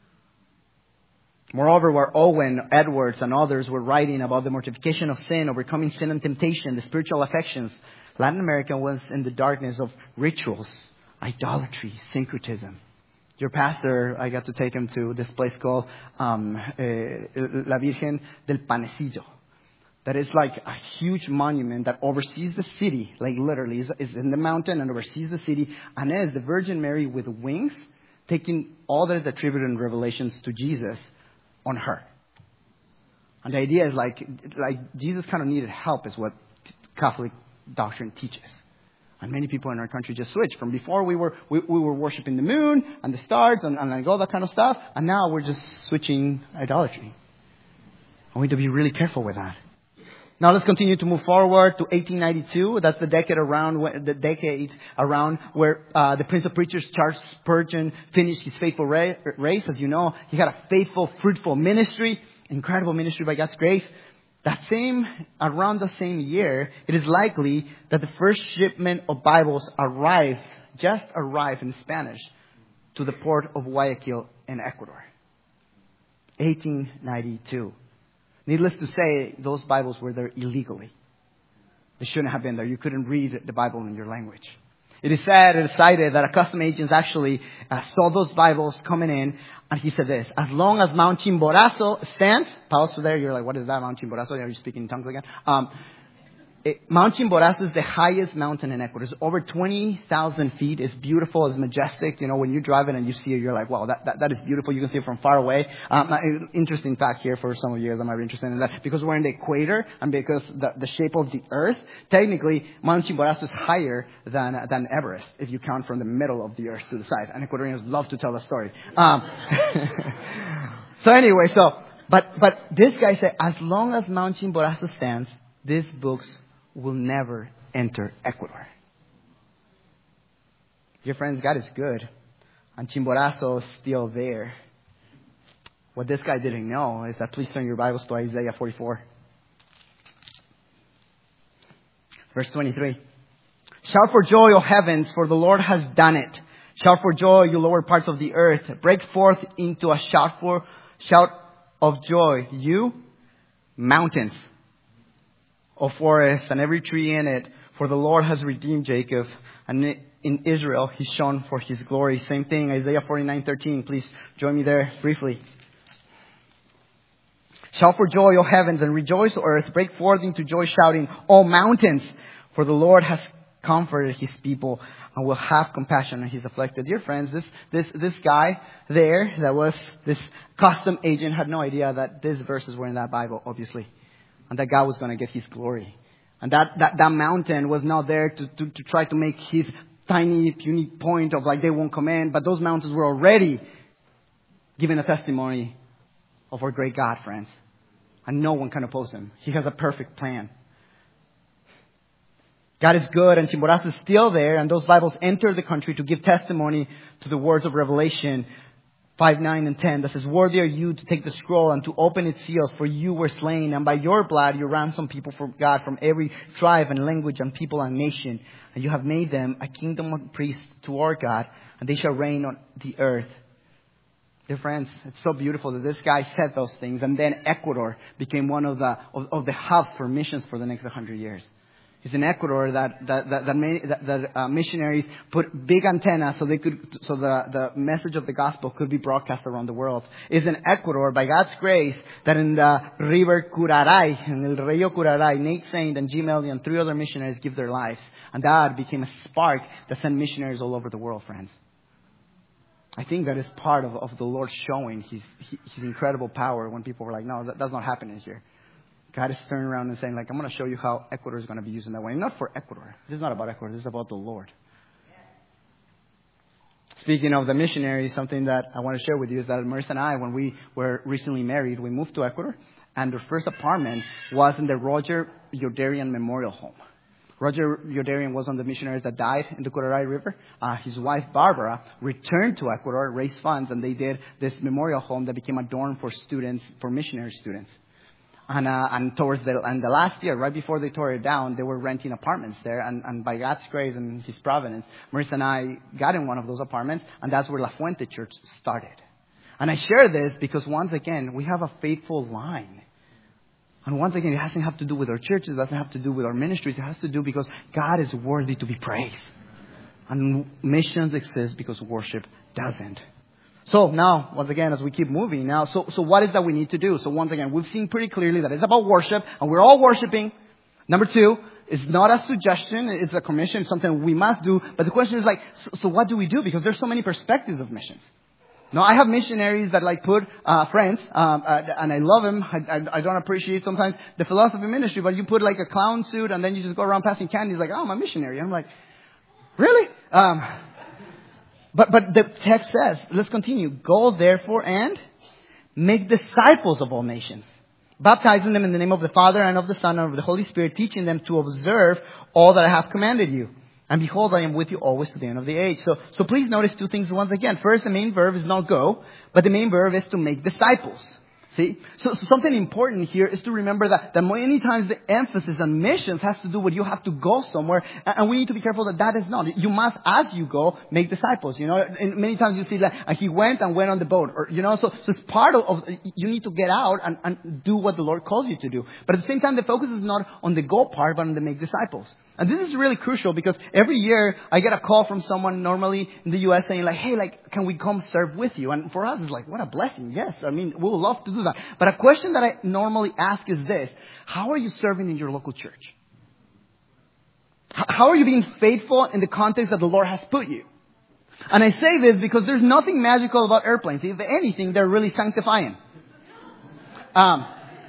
Moreover, where Owen, Edwards, and others were writing about the mortification of sin, overcoming sin and temptation, the spiritual affections, Latin America was in the darkness of rituals, idolatry, syncretism. Your pastor, I got to take him to this place called um, eh, La Virgen del Panecillo. That is like a huge monument that oversees the city, like literally is, is in the mountain and oversees the city, and it is the Virgin Mary with wings, taking all that is attributed in Revelations to Jesus on her. And the idea is like, like Jesus kind of needed help, is what Catholic doctrine teaches. And many people in our country just switched from before we were we, we were worshiping the moon and the stars and, and like all that kind of stuff, and now we're just switching idolatry. And we need to be really careful with that. Now let's continue to move forward to eighteen ninety-two. That's the decade around the decade around where uh, the Prince of Preachers, Charles Spurgeon, finished his faithful race. As you know, he had a faithful, fruitful ministry, incredible ministry by God's grace. That same around the same year, it is likely that the first shipment of Bibles arrived, just arrived in Spanish, to the port of Guayaquil in Ecuador. eighteen ninety-two. Needless to say, those Bibles were there illegally. They shouldn't have been there. You couldn't read the Bible in your language. It is said, it is cited that a custom agent actually uh, saw those Bibles coming in, and he said this: as long as Mount Chimborazo stands, pause there, you're like, what is that, Mount Chimborazo? Are you speaking in tongues again? Um, it, Mount Chimborazo is the highest mountain in Ecuador. It's over twenty thousand feet. It's beautiful. It's majestic. You know, when you drive it and you see it, you're like, wow, that, that, that is beautiful. You can see it from far away. Um, interesting fact here for some of you that might be interested in that. Because we're in the equator and because the, the shape of the earth, technically, Mount Chimborazo is higher than, than Everest if you count from the middle of the earth to the side. And Ecuadorians love to tell the story. Um, so anyway, so, but, but this guy said, as long as Mount Chimborazo stands, these books will never enter Ecuador. Dear friends, God is good. And Chimborazo is still there. What this guy didn't know is that, please turn your Bibles to Isaiah forty-four. Verse twenty-three. Shout for joy, O heavens, for the Lord has done it. Shout for joy, you lower parts of the earth. Break forth into a shout for shout of joy, you mountains, O forest, and every tree in it, for the Lord has redeemed Jacob, and in Israel He shone for His glory. Same thing, Isaiah forty-nine thirteen. Please join me there briefly. Shout for joy, O heavens, and rejoice, O earth. Break forth into joy, shouting, O mountains, for the Lord has comforted His people and will have compassion on His afflicted. Dear friends, this this this guy there, that was this custom agent, had no idea that these verses were in that Bible, obviously. And that God was going to get His glory. And that, that, that mountain was not there to, to, to try to make His tiny, puny point of like they won't come in. But those mountains were already giving a testimony of our great God, friends. And no one can oppose Him. He has a perfect plan. God is good, and Chimborazo is still there. And those Bibles enter the country to give testimony to the words of Revelation five, nine, and ten that says, worthy are you to take the scroll and to open its seals, for you were slain, and by your blood you ransomed people for God from every tribe and language and people and nation. And you have made them a kingdom of priests to our God, and they shall reign on the earth. Dear friends, it's so beautiful that this guy said those things, and then Ecuador became one of the of, of the hubs for missions for the next one hundred years. It's in Ecuador that that that, that, many, that, that uh, missionaries put big antennas so they could so the, the message of the gospel could be broadcast around the world. It's in Ecuador, by God's grace, that in the river Curaray, in el Rio Curaray, Nate Saint and Jim Elliott and three other missionaries give their lives, and that became a spark that sent missionaries all over the world, friends. I think that is part of, of the Lord showing His His incredible power when people were like, no, that, that's not happening here. God is turning around and saying, like, I'm going to show you how Ecuador is going to be used in that way. Not for Ecuador. This is not about Ecuador. This is about the Lord. Speaking of the missionaries, something that I want to share with you is that Marissa and I, when we were recently married, we moved to Ecuador. And their first apartment was in the Roger Youderian Memorial Home. Roger Youderian was one of the missionaries that died in the Curaray River. Uh, his wife, Barbara, returned to Ecuador, raised funds, and they did this memorial home that became a dorm for students, for missionary students. And, uh, and towards the, and the last year, right before they tore it down, they were renting apartments there. And, and by God's grace and His providence, Marissa and I got in one of those apartments. And that's where La Fuente Church started. And I share this because, once again, we have a faithful line. And once again, it doesn't have to do with our churches. It doesn't have to do with our ministries. It has to do because God is worthy to be praised. And missions exist because worship doesn't. So now, once again, as we keep moving now, so, so what is that we need to do? So once again, we've seen pretty clearly that it's about worship, and we're all worshiping. Number two, it's not a suggestion, it's a commission, it's something we must do. But the question is like, so, so what do we do? Because there's so many perspectives of missions. Now, I have missionaries that like put, uh, friends, um, uh, and I love them. I, I, I don't appreciate sometimes the philosophy of ministry, but you put like a clown suit and then you just go around passing candy. It's like, oh, I'm a missionary. I'm like, really? Um, But but the text says, let's continue. Go therefore and make disciples of all nations, baptizing them in the name of the Father and of the Son and of the Holy Spirit, teaching them to observe all that I have commanded you. And behold, I am with you always to the end of the age. So so please notice two things once again. First, the main verb is not go, but the main verb is to make disciples. See? So, so something important here is to remember that, that many times the emphasis on missions has to do with you have to go somewhere. And, and we need to be careful that that is not. You must, as you go, make disciples. You know, and many times you see that uh, he went and went on the boat. Or, you know, so, so it's part of, of, you need to get out and, and do what the Lord calls you to do. But at the same time, the focus is not on the go part, but on the make disciples. And this is really crucial because every year I get a call from someone normally in the U S saying like, hey, like, can we come serve with you? And for us, it's like, what a blessing. Yes, I mean, we would love to do that. But a question that I normally ask is this. How are you serving in your local church? How are you being faithful in the context that the Lord has put you? And I say this because there's nothing magical about airplanes. If anything, they're really sanctifying. Um,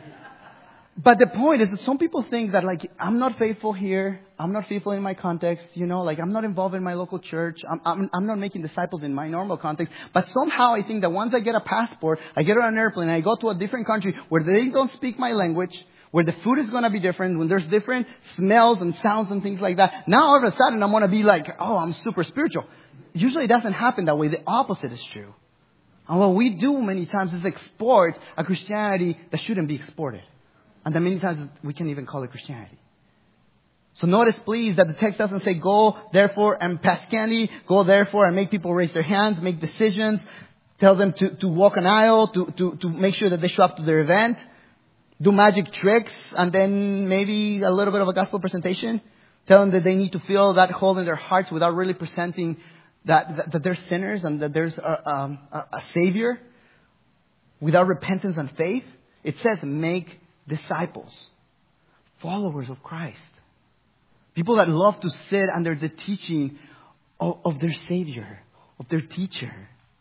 But the point is that some people think that, like, I'm not faithful here. I'm not faithful in my context. You know, like, I'm not involved in my local church. I'm, I'm, I'm not making disciples in my normal context. But somehow I think that once I get a passport, I get on an airplane, I go to a different country where they don't speak my language, where the food is going to be different, when there's different smells and sounds and things like that. Now, all of a sudden, I'm going to be like, oh, I'm super spiritual. Usually it doesn't happen that way. The opposite is true. And what we do many times is export a Christianity that shouldn't be exported. And then many times we can't even call it Christianity. So notice, please, that the text doesn't say, go, therefore, and pass candy. Go, therefore, and make people raise their hands, make decisions. Tell them to, to walk an aisle, to, to, to make sure that they show up to their event. Do magic tricks, and then maybe a little bit of a gospel presentation. Tell them that they need to feel that hole in their hearts without really presenting that, that, that they're sinners and that there's a, um, a, a Savior. Without repentance and faith. It says, make disciples, followers of Christ, people that love to sit under the teaching of, of their Savior, of their teacher.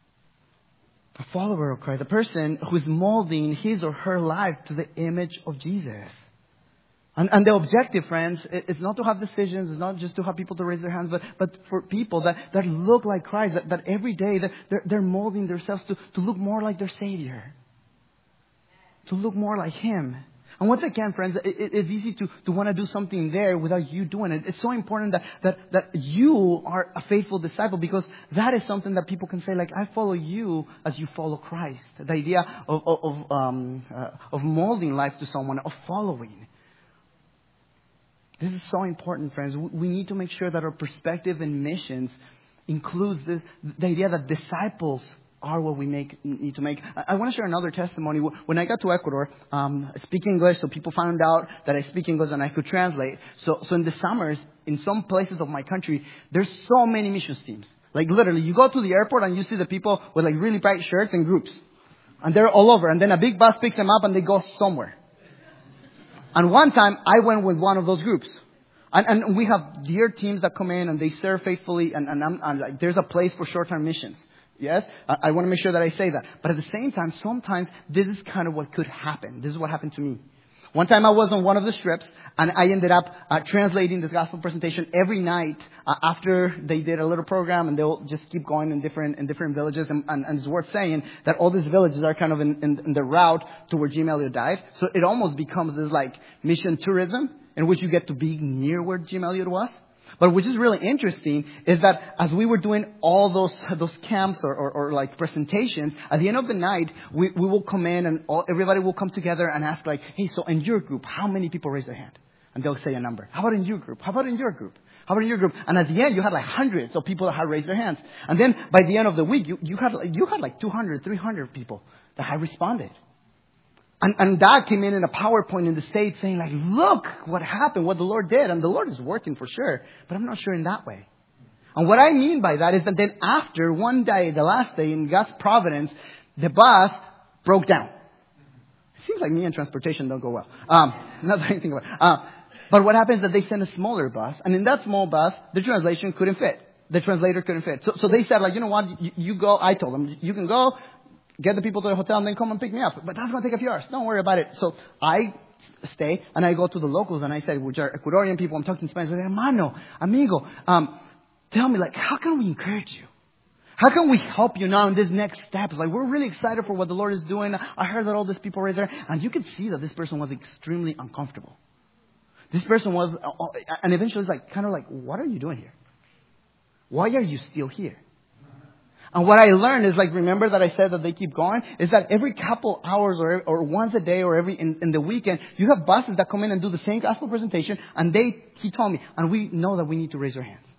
A follower of Christ, a person who is molding his or her life to the image of Jesus. And, and the objective, friends, is not to have decisions, it's not just to have people to raise their hands, but, but for people that, that look like Christ, that, that every day that they're, they're molding themselves to, to look more like their Savior, to look more like Him. And once again, friends, it, it, it's easy to, to want to do something there without you doing it. It's so important that, that, that you are a faithful disciple, because that is something that people can say, like, I follow you as you follow Christ. The idea of, of, of, um, uh, of molding life to someone, of following. This is so important, friends. We need to make sure that our perspective in missions includes this, the idea that disciples are what we make need to make. I, I want to share another testimony. When I got to Ecuador, um, I speak English, so people found out that I speak English and I could translate. So, so in the summers, in some places of my country, there's so many missions teams. Like literally, you go to the airport and you see the people with like really bright shirts in groups. And they're all over. And then a big bus picks them up and they go somewhere. And one time, I went with one of those groups. And, and we have dear teams that come in and they serve faithfully. And, and, I'm, and like, there's a place for short-term missions. Yes? I, I want to make sure that I say that. But at the same time, sometimes this is kind of what could happen. This is what happened to me. One time I was on one of the strips, and I ended up uh, translating this gospel presentation every night uh, after they did a little program, and they'll just keep going in different in different villages. And, and, and it's worth saying that all these villages are kind of in, in, in the route to where Jim Elliot died. So it almost becomes this like mission tourism in which you get to be near where Jim Elliot was. But which is really interesting is that as we were doing all those those camps or, or, or like presentations, at the end of the night, we, we will come in and all, everybody will come together and ask like, hey, so in your group, how many people raise their hand? And they'll say a number. How about in your group? How about in your group? How about in your group? And at the end, you had like hundreds of people that had raised their hands. And then by the end of the week, you, you had you had like two hundred, three hundred people that had responded. And, and that came in in a PowerPoint in the States saying like, look what happened, what the Lord did. And the Lord is working for sure. But I'm not sure in that way. And what I mean by that is that then after one day, the last day in God's providence, the bus broke down. It seems like me and transportation don't go well. Um, not that I think about it. Uh, but what happens is that they send a smaller bus. And in that small bus, the translation couldn't fit. The translator couldn't fit. So, so they said like, you know what, you, you go. I told them, you can go. Get the people to the hotel and then come and pick me up. But that's going to take a few hours. Don't worry about it. So I stay and I go to the locals and I said, which are Ecuadorian people, I'm talking Spanish. I said, hermano, amigo, um, tell me, like, how can we encourage you? How can we help you now in this next step? It's like, we're really excited for what the Lord is doing. I heard that all these people right there. And you could see that this person was extremely uncomfortable. This person was, and eventually it's like, kind of like, what are you doing here? Why are you still here? And what I learned is like, remember that I said that they keep going? Is that every couple hours or or once a day or every in, in the weekend, you have buses that come in and do the same gospel presentation. And they, he told me, and we know that we need to raise our hands.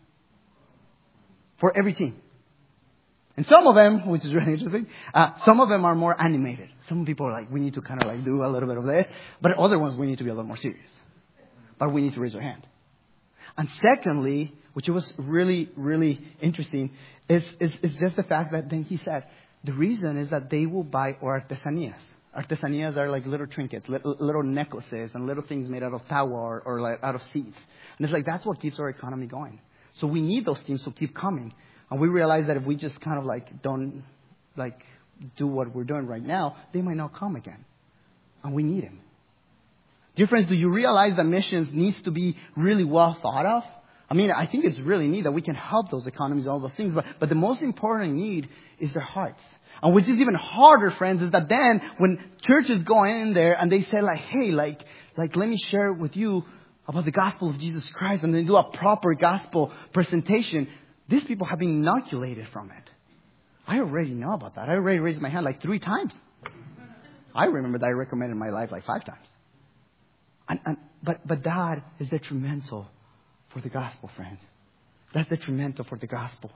For every team. And some of them, which is really interesting, uh, some of them are more animated. Some people are like, we need to kind of like do a little bit of this. But other ones, we need to be a little more serious. But we need to raise our hand. And secondly, which was really, really interesting, is, is, is just the fact that then he said, the reason is that they will buy our artesanías. Artesanías are like little trinkets, little, little necklaces, and little things made out of tawa or, or like out of seeds. And it's like, that's what keeps our economy going. So we need those teams to keep coming. And we realize that if we just kind of like don't like do what we're doing right now, they might not come again. And we need them. Dear friends, do you realize that missions needs to be really well thought of? I mean, I think it's really neat that we can help those economies and all those things. But, but the most important need is their hearts. And which is even harder, friends, is that then when churches go in there and they say like, hey, like, like let me share with you about the gospel of Jesus Christ, and they do a proper gospel presentation, these people have been inoculated from it. I already know about that. I already raised my hand like three times. I remember that I recommended my life like five times. And, and, but, but that is detrimental for the gospel, friends. That's detrimental for the gospel.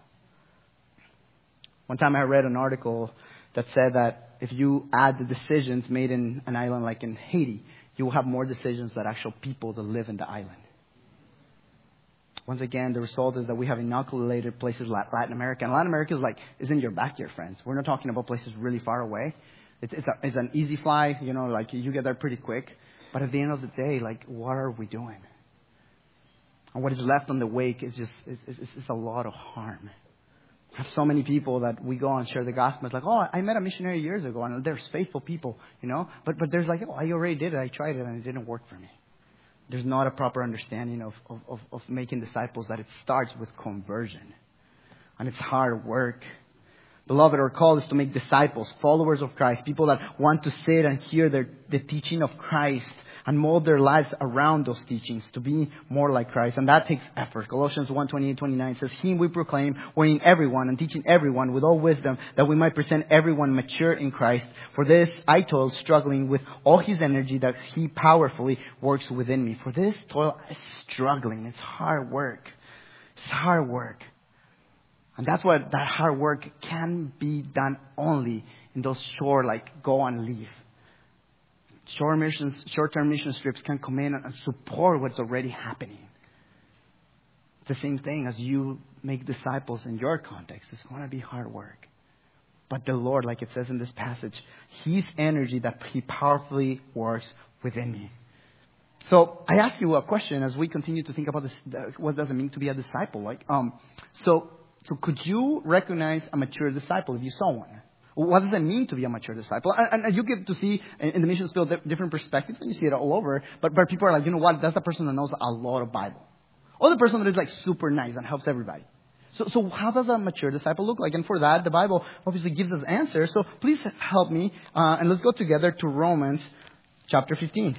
One time I read an article that said that if you add the decisions made in an island like in Haiti, you will have more decisions than actual people that live in the island. Once again, the result is that we have inoculated places like Latin America. And Latin America is like, is in your backyard, friends. We're not talking about places really far away. It's, it's, a, it's an easy fly, you know, like you get there pretty quick. But at the end of the day, like, what are we doing? And what is left on the wake is just, is, is, is a lot of harm. I have so many people that we go and share the gospel. It's like, oh, I met a missionary years ago, and there's faithful people, you know. But but there's like, oh, I already did it. I tried it, and it didn't work for me. There's not a proper understanding of, of, of, of making disciples, that it starts with conversion. And it's hard work. Beloved, our call is to make disciples, followers of Christ, people that want to sit and hear their, the teaching of Christ and mold their lives around those teachings to be more like Christ. And that takes effort. Colossians one, twenty-eight, twenty-nine says, Him we proclaim, warning everyone and teaching everyone with all wisdom, that we might present everyone mature in Christ. For this I toil, struggling with all His energy that He powerfully works within me. For this toil is struggling. It's hard work. It's hard work. And that's what that hard work can be done only in those short, like, go and leave. Short missions, short-term mission trips can come in and support what's already happening. It's the same thing as you make disciples in your context. It's going to be hard work. But the Lord, like it says in this passage, His energy that He powerfully works within me. So I ask you a question as we continue to think about this. What does it mean to be a disciple? Like, um, so, so could you recognize a mature disciple if you saw one? What does it mean to be a mature disciple? And, and you get to see in the mission field different perspectives, and you see it all over. But, but people are like, you know what? That's the person that knows a lot of Bible. Or the person that is like super nice and helps everybody. So, so how does a mature disciple look like? And for that, the Bible obviously gives us answers. So please help me, uh, and let's go together to Romans chapter fifteen.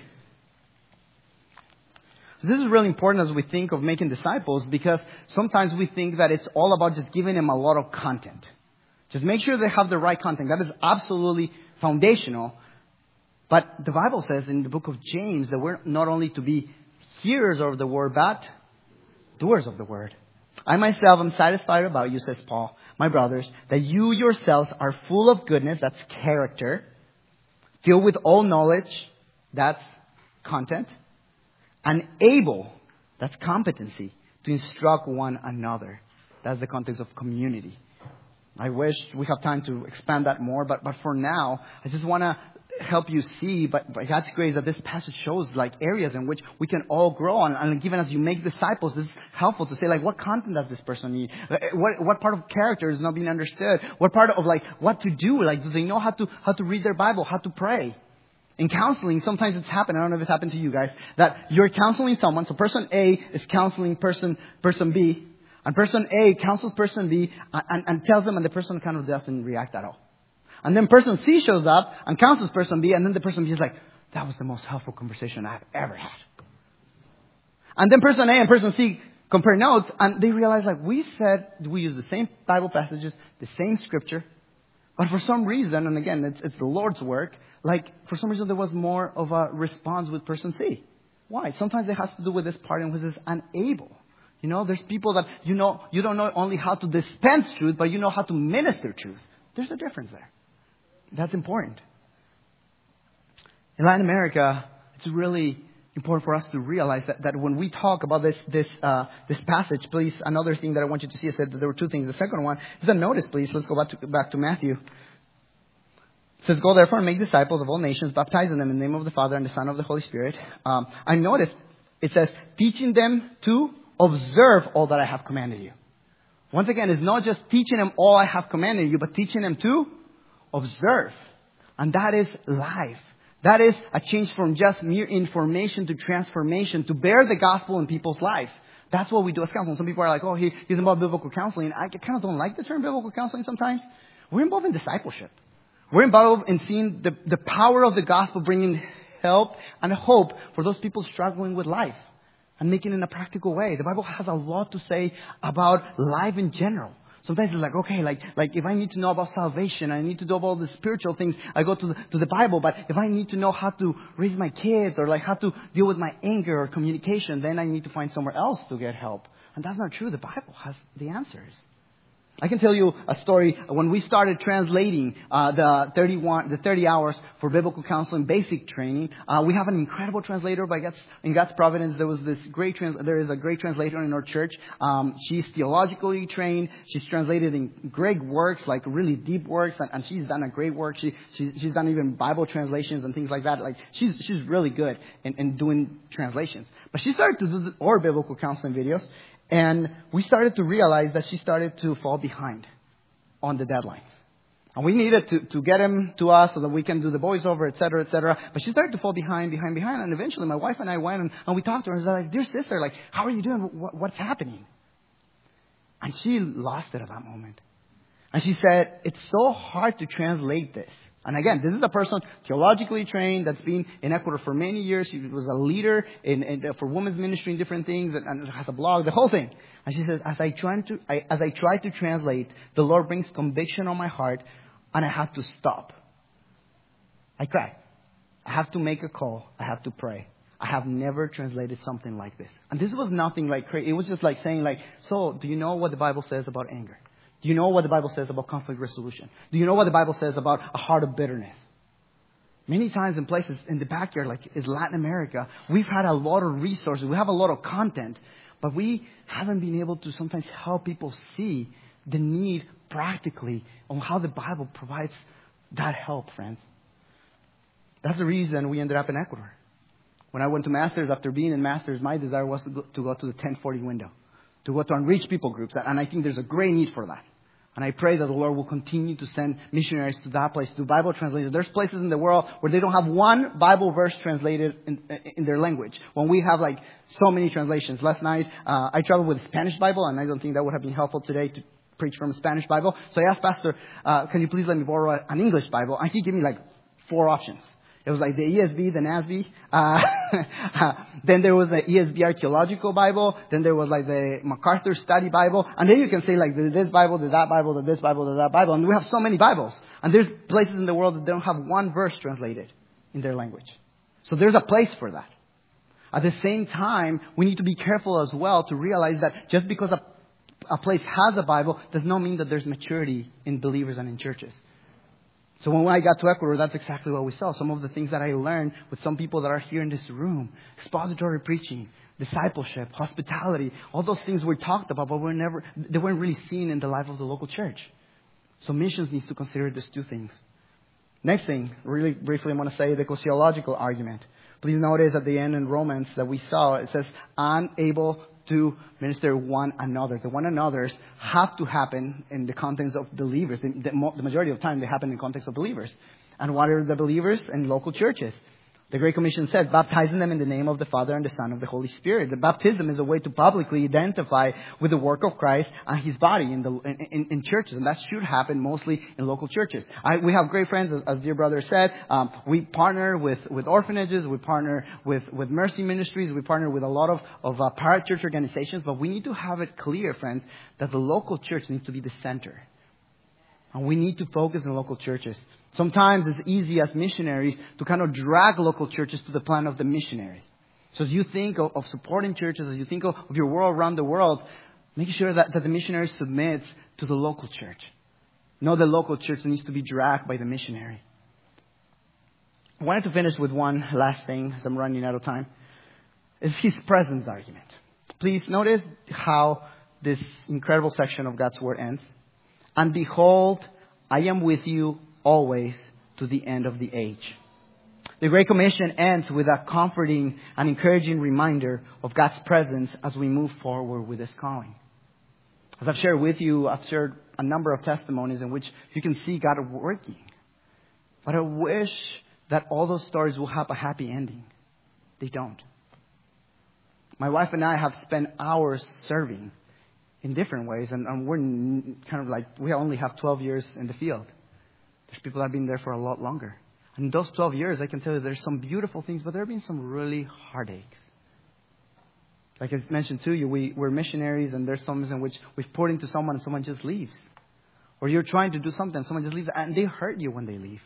So this is really important as we think of making disciples, because sometimes we think that it's all about just giving them a lot of content. Just make sure they have the right content. That is absolutely foundational. But the Bible says in the book of James that we're not only to be hearers of the word, but doers of the word. I myself am satisfied about you, says Paul, my brothers, that you yourselves are full of goodness, that's character, filled with all knowledge, that's content, and able, that's competency, to instruct one another. That's the context of community. I wish we have time to expand that more, but, but for now, I just want to help you see, but by God's grace, that this passage shows like areas in which we can all grow. And, and even as you make disciples, this is helpful to say, like, what content does this person need? What, what part of character is not being understood? What part of, like, what to do? Like, do they know how to, how to read their Bible, how to pray? In counseling, sometimes it's happened. I don't know if it's happened to you guys, that you're counseling someone. So person A is counseling person, person B. And person A counsels person B and, and, and tells them, and the person kind of doesn't react at all. And then person C shows up and counsels person B, and then the person B is like, that was the most helpful conversation I've ever had. And then person A and person C compare notes, and they realize, like, we said we use the same Bible passages, the same scripture, but for some reason, and again, it's, it's the Lord's work, like, for some reason there was more of a response with person C. Why? Sometimes it has to do with this part in which is unable. You know, there's people that, you know, you don't know only how to dispense truth, but you know how to minister truth. There's a difference there. That's important. In Latin America, it's really important for us to realize that, that when we talk about this this uh, this passage, please, another thing that I want you to see, I said that there were two things. The second one is a notice, please. Let's go back to, back to Matthew. It says, go therefore and make disciples of all nations, baptizing them in the name of the Father and the Son of the Holy Spirit. Um, I noticed it says, teaching them to observe all that I have commanded you. Once again, it's not just teaching them all I have commanded you, but teaching them to observe. And that is life. That is a change from just mere information to transformation, to bear the gospel in people's lives. That's what we do as counseling. Some people are like, oh, he, he's involved in biblical counseling. I kind of don't like the term biblical counseling sometimes. We're involved in discipleship. We're involved in seeing the, the power of the gospel bringing help and hope for those people struggling with life and making it in a practical way. The Bible has a lot to say about life in general. Sometimes it's like, okay, like, like if I need to know about salvation, I need to know about the spiritual things, I go to the, to the Bible. But if I need to know how to raise my kids or like how to deal with my anger or communication, then I need to find somewhere else to get help. And that's not true. The Bible has the answers. I can tell you a story. When we started translating uh, the thirty-one, the thirty hours for biblical counseling basic training, uh, we have an incredible translator. By God's, in God's providence, there was this great. Trans, there is a great translator in our church. Um, she's theologically trained. She's translated in great works, like really deep works, and, and she's done a great work. She, she she's done even Bible translations and things like that. Like she's she's really good in, in doing translations. But she started to do the, our biblical counseling videos. And we started to realize that she started to fall behind on the deadlines. And we needed to, to get him to us so that we can do the voiceover, et cetera, et cetera. But she started to fall behind, behind, behind. And eventually my wife and I went and, and we talked to her. And I was like, dear sister, like, how are you doing? What, what's happening? And she lost it at that moment. And she said, it's so hard to translate this. And again, this is a person theologically trained that's been in Ecuador for many years. She was a leader in, in for women's ministry and different things, and, and has a blog, the whole thing. And she says, as I try to I, as I try to translate, the Lord brings conviction on my heart, and I have to stop. I cry. I have to make a call. I have to pray. I have never translated something like this. And this was nothing like crazy. It was just like saying, like, so do you know what the Bible says about anger? Do you know what the Bible says about conflict resolution? Do you know what the Bible says about a heart of bitterness? Many times in places in the backyard, like is Latin America, we've had a lot of resources. We have a lot of content. But we haven't been able to sometimes help people see the need practically on how the Bible provides that help, friends. That's the reason we ended up in Ecuador. When I went to Masters, after being in Masters, my desire was to go to, go to the ten forty window, to go to unreached people groups. And I think there's a great need for that. And I pray that the Lord will continue to send missionaries to that place, to Bible translations. There's places in the world where they don't have one Bible verse translated in, in their language. When we have like so many translations. Last night, uh, I traveled with a Spanish Bible, and I don't think that would have been helpful today to preach from a Spanish Bible. So I asked Pastor, uh, can you please let me borrow an English Bible? And he gave me like four options. It was like the E S V, the N A S B. Uh, then there was the E S B Archaeological Bible. Then there was like the MacArthur Study Bible. And then you can say like there's this Bible, there's that Bible, there's this Bible, there's that Bible. And we have so many Bibles. And there's places in the world that don't have one verse translated in their language. So there's a place for that. At the same time, we need to be careful as well to realize that just because a, a place has a Bible does not mean that there's maturity in believers and in churches. So when I got to Ecuador, that's exactly what we saw. Some of the things that I learned with some people that are here in this room. Expository preaching, discipleship, hospitality. All those things were talked about, but were never, they weren't really seen in the life of the local church. So missions needs to consider these two things. Next thing, really briefly, I'm going to say the sociological argument. Please notice at the end in Romans that we saw, it says, unable to minister one another. The one another's have to happen in the context of believers. The, the, the majority of the time, they happen in the context of believers. And what are the believers in local churches? The Great Commission says, baptizing them in the name of the Father and the Son of the Holy Spirit. The baptism is a way to publicly identify with the work of Christ and His body in the in, in, in churches. And that should happen mostly in local churches. I, we have great friends, as, as dear brother said. Um, we partner with, with orphanages. We partner with, with mercy ministries. We partner with a lot of, of uh, parachurch organizations. But we need to have it clear, friends, that the local church needs to be the center. And we need to focus on local churches. Sometimes it's easy as missionaries to kind of drag local churches to the plan of the missionaries. So as you think of, of supporting churches, as you think of, of your world around the world, make sure that, that the missionary submits to the local church. No, the local church needs to be dragged by the missionary. I wanted to finish with one last thing as I'm running out of time. It's His presence argument. Please notice how this incredible section of God's Word ends. And behold, I am with you always to the end of the age. The Great Commission ends with a comforting and encouraging reminder of God's presence as we move forward with this calling. As I've shared with you, I've shared a number of testimonies in which you can see God working. But I wish that all those stories will have a happy ending. They don't. My wife and I have spent hours serving in different ways, and, and we're kind of like, we only have twelve years in the field. There's people that have been there for a lot longer. And in those twelve years, I can tell you there's some beautiful things, but there have been some really heartaches. Like I mentioned to you, we, we're missionaries, and there's times in which we've poured into someone and someone just leaves. Or you're trying to do something and someone just leaves, and they hurt you when they leave.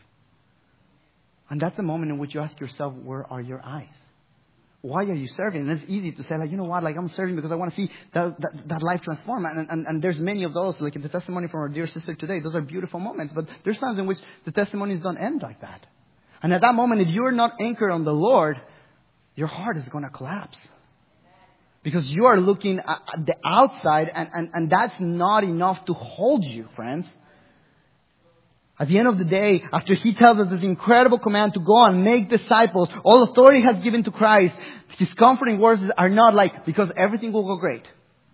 And that's the moment in which you ask yourself, where are your eyes? Why are you serving? And it's easy to say, like, you know what, like I'm serving because I want to see that, that, that life transform. And, and, and there's many of those, like in the testimony from our dear sister today. Those are beautiful moments. But there's times in which the testimonies don't end like that. And at that moment, if you're not anchored on the Lord, your heart is going to collapse. Because you are looking at the outside, and, and, and that's not enough to hold you, friends. At the end of the day, after He tells us this incredible command to go and make disciples, all authority has given to Christ, His comforting words are not like, because everything will go great.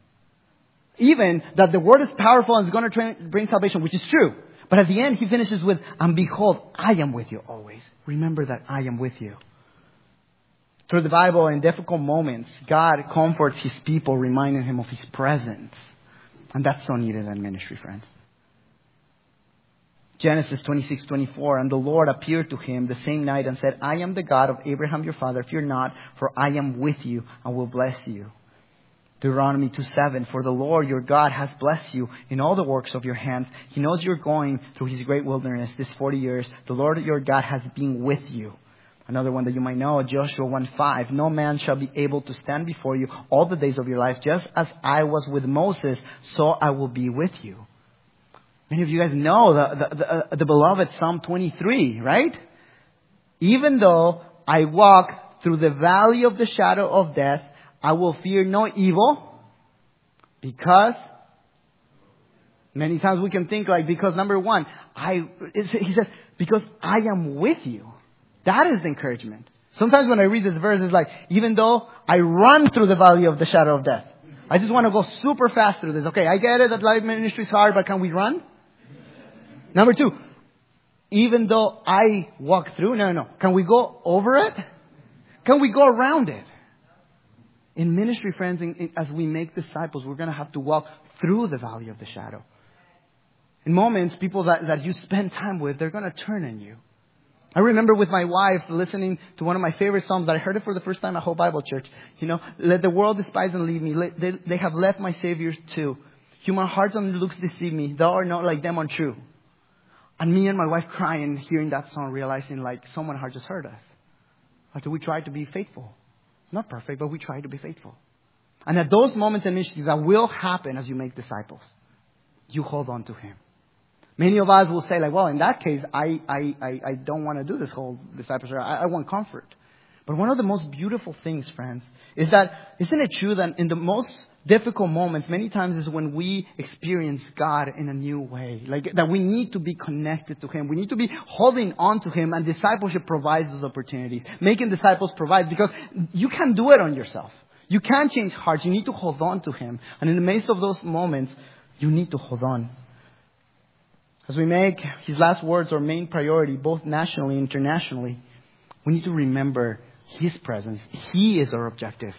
Even that the word is powerful and is going to train, bring salvation, which is true. But at the end, He finishes with, and behold, I am with you always. Remember that I am with you. Through the Bible, in difficult moments, God comforts His people, reminding Him of His presence. And that's so needed in ministry, friends. Genesis twenty-six twenty-four, and the Lord appeared to him the same night and said, I am the God of Abraham your father. Fear not, for I am with you and will bless you. Deuteronomy two seven, for the Lord your God has blessed you in all the works of your hands. He knows you're going through his great wilderness this forty years. The Lord your God has been with you. Another one that you might know, Joshua one five, no man shall be able to stand before you all the days of your life. Just as I was with Moses, so I will be with you. Many of you guys know the, the, the, uh, the beloved Psalm twenty-three, right? Even though I walk through the valley of the shadow of death, I will fear no evil, because many times we can think like, because number one, I, he says, because I am with you. That is the encouragement. Sometimes when I read this verse, it's like, even though I run through the valley of the shadow of death, I just want to go super fast through this. Okay, I get it that life ministry is hard, but can we run? Number two, even though I walk through, no, no, can we go over it? Can we go around it? In ministry, friends, in, in, as we make disciples, we're going to have to walk through the valley of the shadow. In moments, people that, that you spend time with, they're going to turn on you. I remember with my wife listening to one of my favorite psalms that I heard it for the first time at Hope Bible Church. You know, let the world despise and leave me. Let, they, they have left my Savior too. Human hearts and looks deceive me. Thou art not like them untrue. And me and my wife crying, hearing that song, realizing like someone had just heard us. After we try to be faithful. Not perfect, but we try to be faithful. And at those moments in ministry that will happen as you make disciples, you hold on to Him. Many of us will say like, well, in that case, I, I, I, I don't want to do this whole discipleship. I, I want comfort. But one of the most beautiful things, friends, is that, isn't it true that in the most difficult moments, many times is when we experience God in a new way. Like that we need to be connected to Him. We need to be holding on to Him, and discipleship provides those opportunities. Making disciples provides, because you can't do it on yourself. You can't change hearts. You need to hold on to Him. And in the midst of those moments, you need to hold on. As we make His last words our main priority, both nationally and internationally, we need to remember His presence. He is our objective.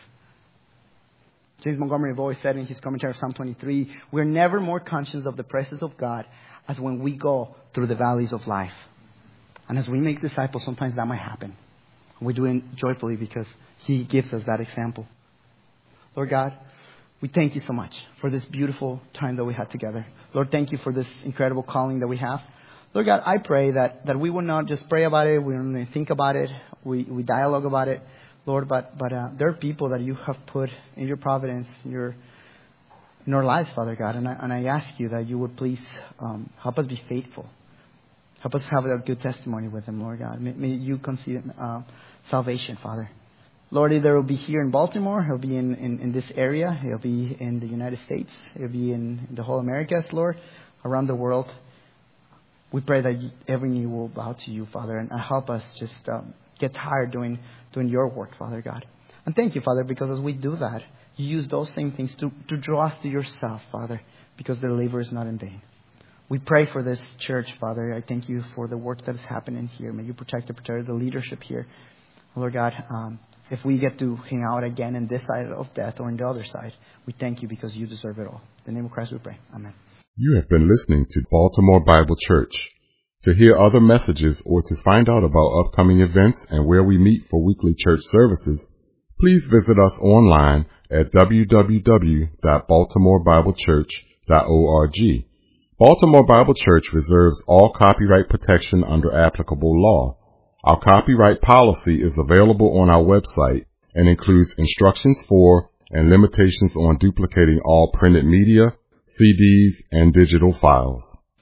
James Montgomery Boyce said in his commentary of Psalm twenty-three, we're never more conscious of the presence of God as when we go through the valleys of life. And as we make disciples, sometimes that might happen. We do it joyfully because He gives us that example. Lord God, we thank You so much for this beautiful time that we had together. Lord, thank You for this incredible calling that we have. Lord God, I pray that, that we will not just pray about it, we will not think about it, we, we dialogue about it. Lord, but but uh, there are people that You have put in Your providence, in your in our lives, Father God, and I and I ask You that You would please um, help us be faithful, help us have a good testimony with them, Lord God. May, may You concede uh, salvation, Father. Lord, either it'll be here in Baltimore, it'll be in, in, in this area, it'll be in the United States, it'll be in the whole Americas, Lord, around the world. We pray that every knee will bow to You, Father, and help us just um, get tired doing doing Your work, Father God. And thank You, Father, because as we do that, You use those same things to, to draw us to Yourself, Father, because their labor is not in vain. We pray for this church, Father. I thank You for the work that is happening here. May You protect and protect the leadership here. Lord God, um, if we get to hang out again in this side of death or in the other side, we thank You because You deserve it all. In the name of Christ we pray. Amen. You have been listening to Baltimore Bible Church. To hear other messages or to find out about upcoming events and where we meet for weekly church services, please visit us online at w w w dot baltimore bible church dot org. Baltimore Bible Church reserves all copyright protection under applicable law. Our copyright policy is available on our website and includes instructions for and limitations on duplicating all printed media, C Ds, and digital files.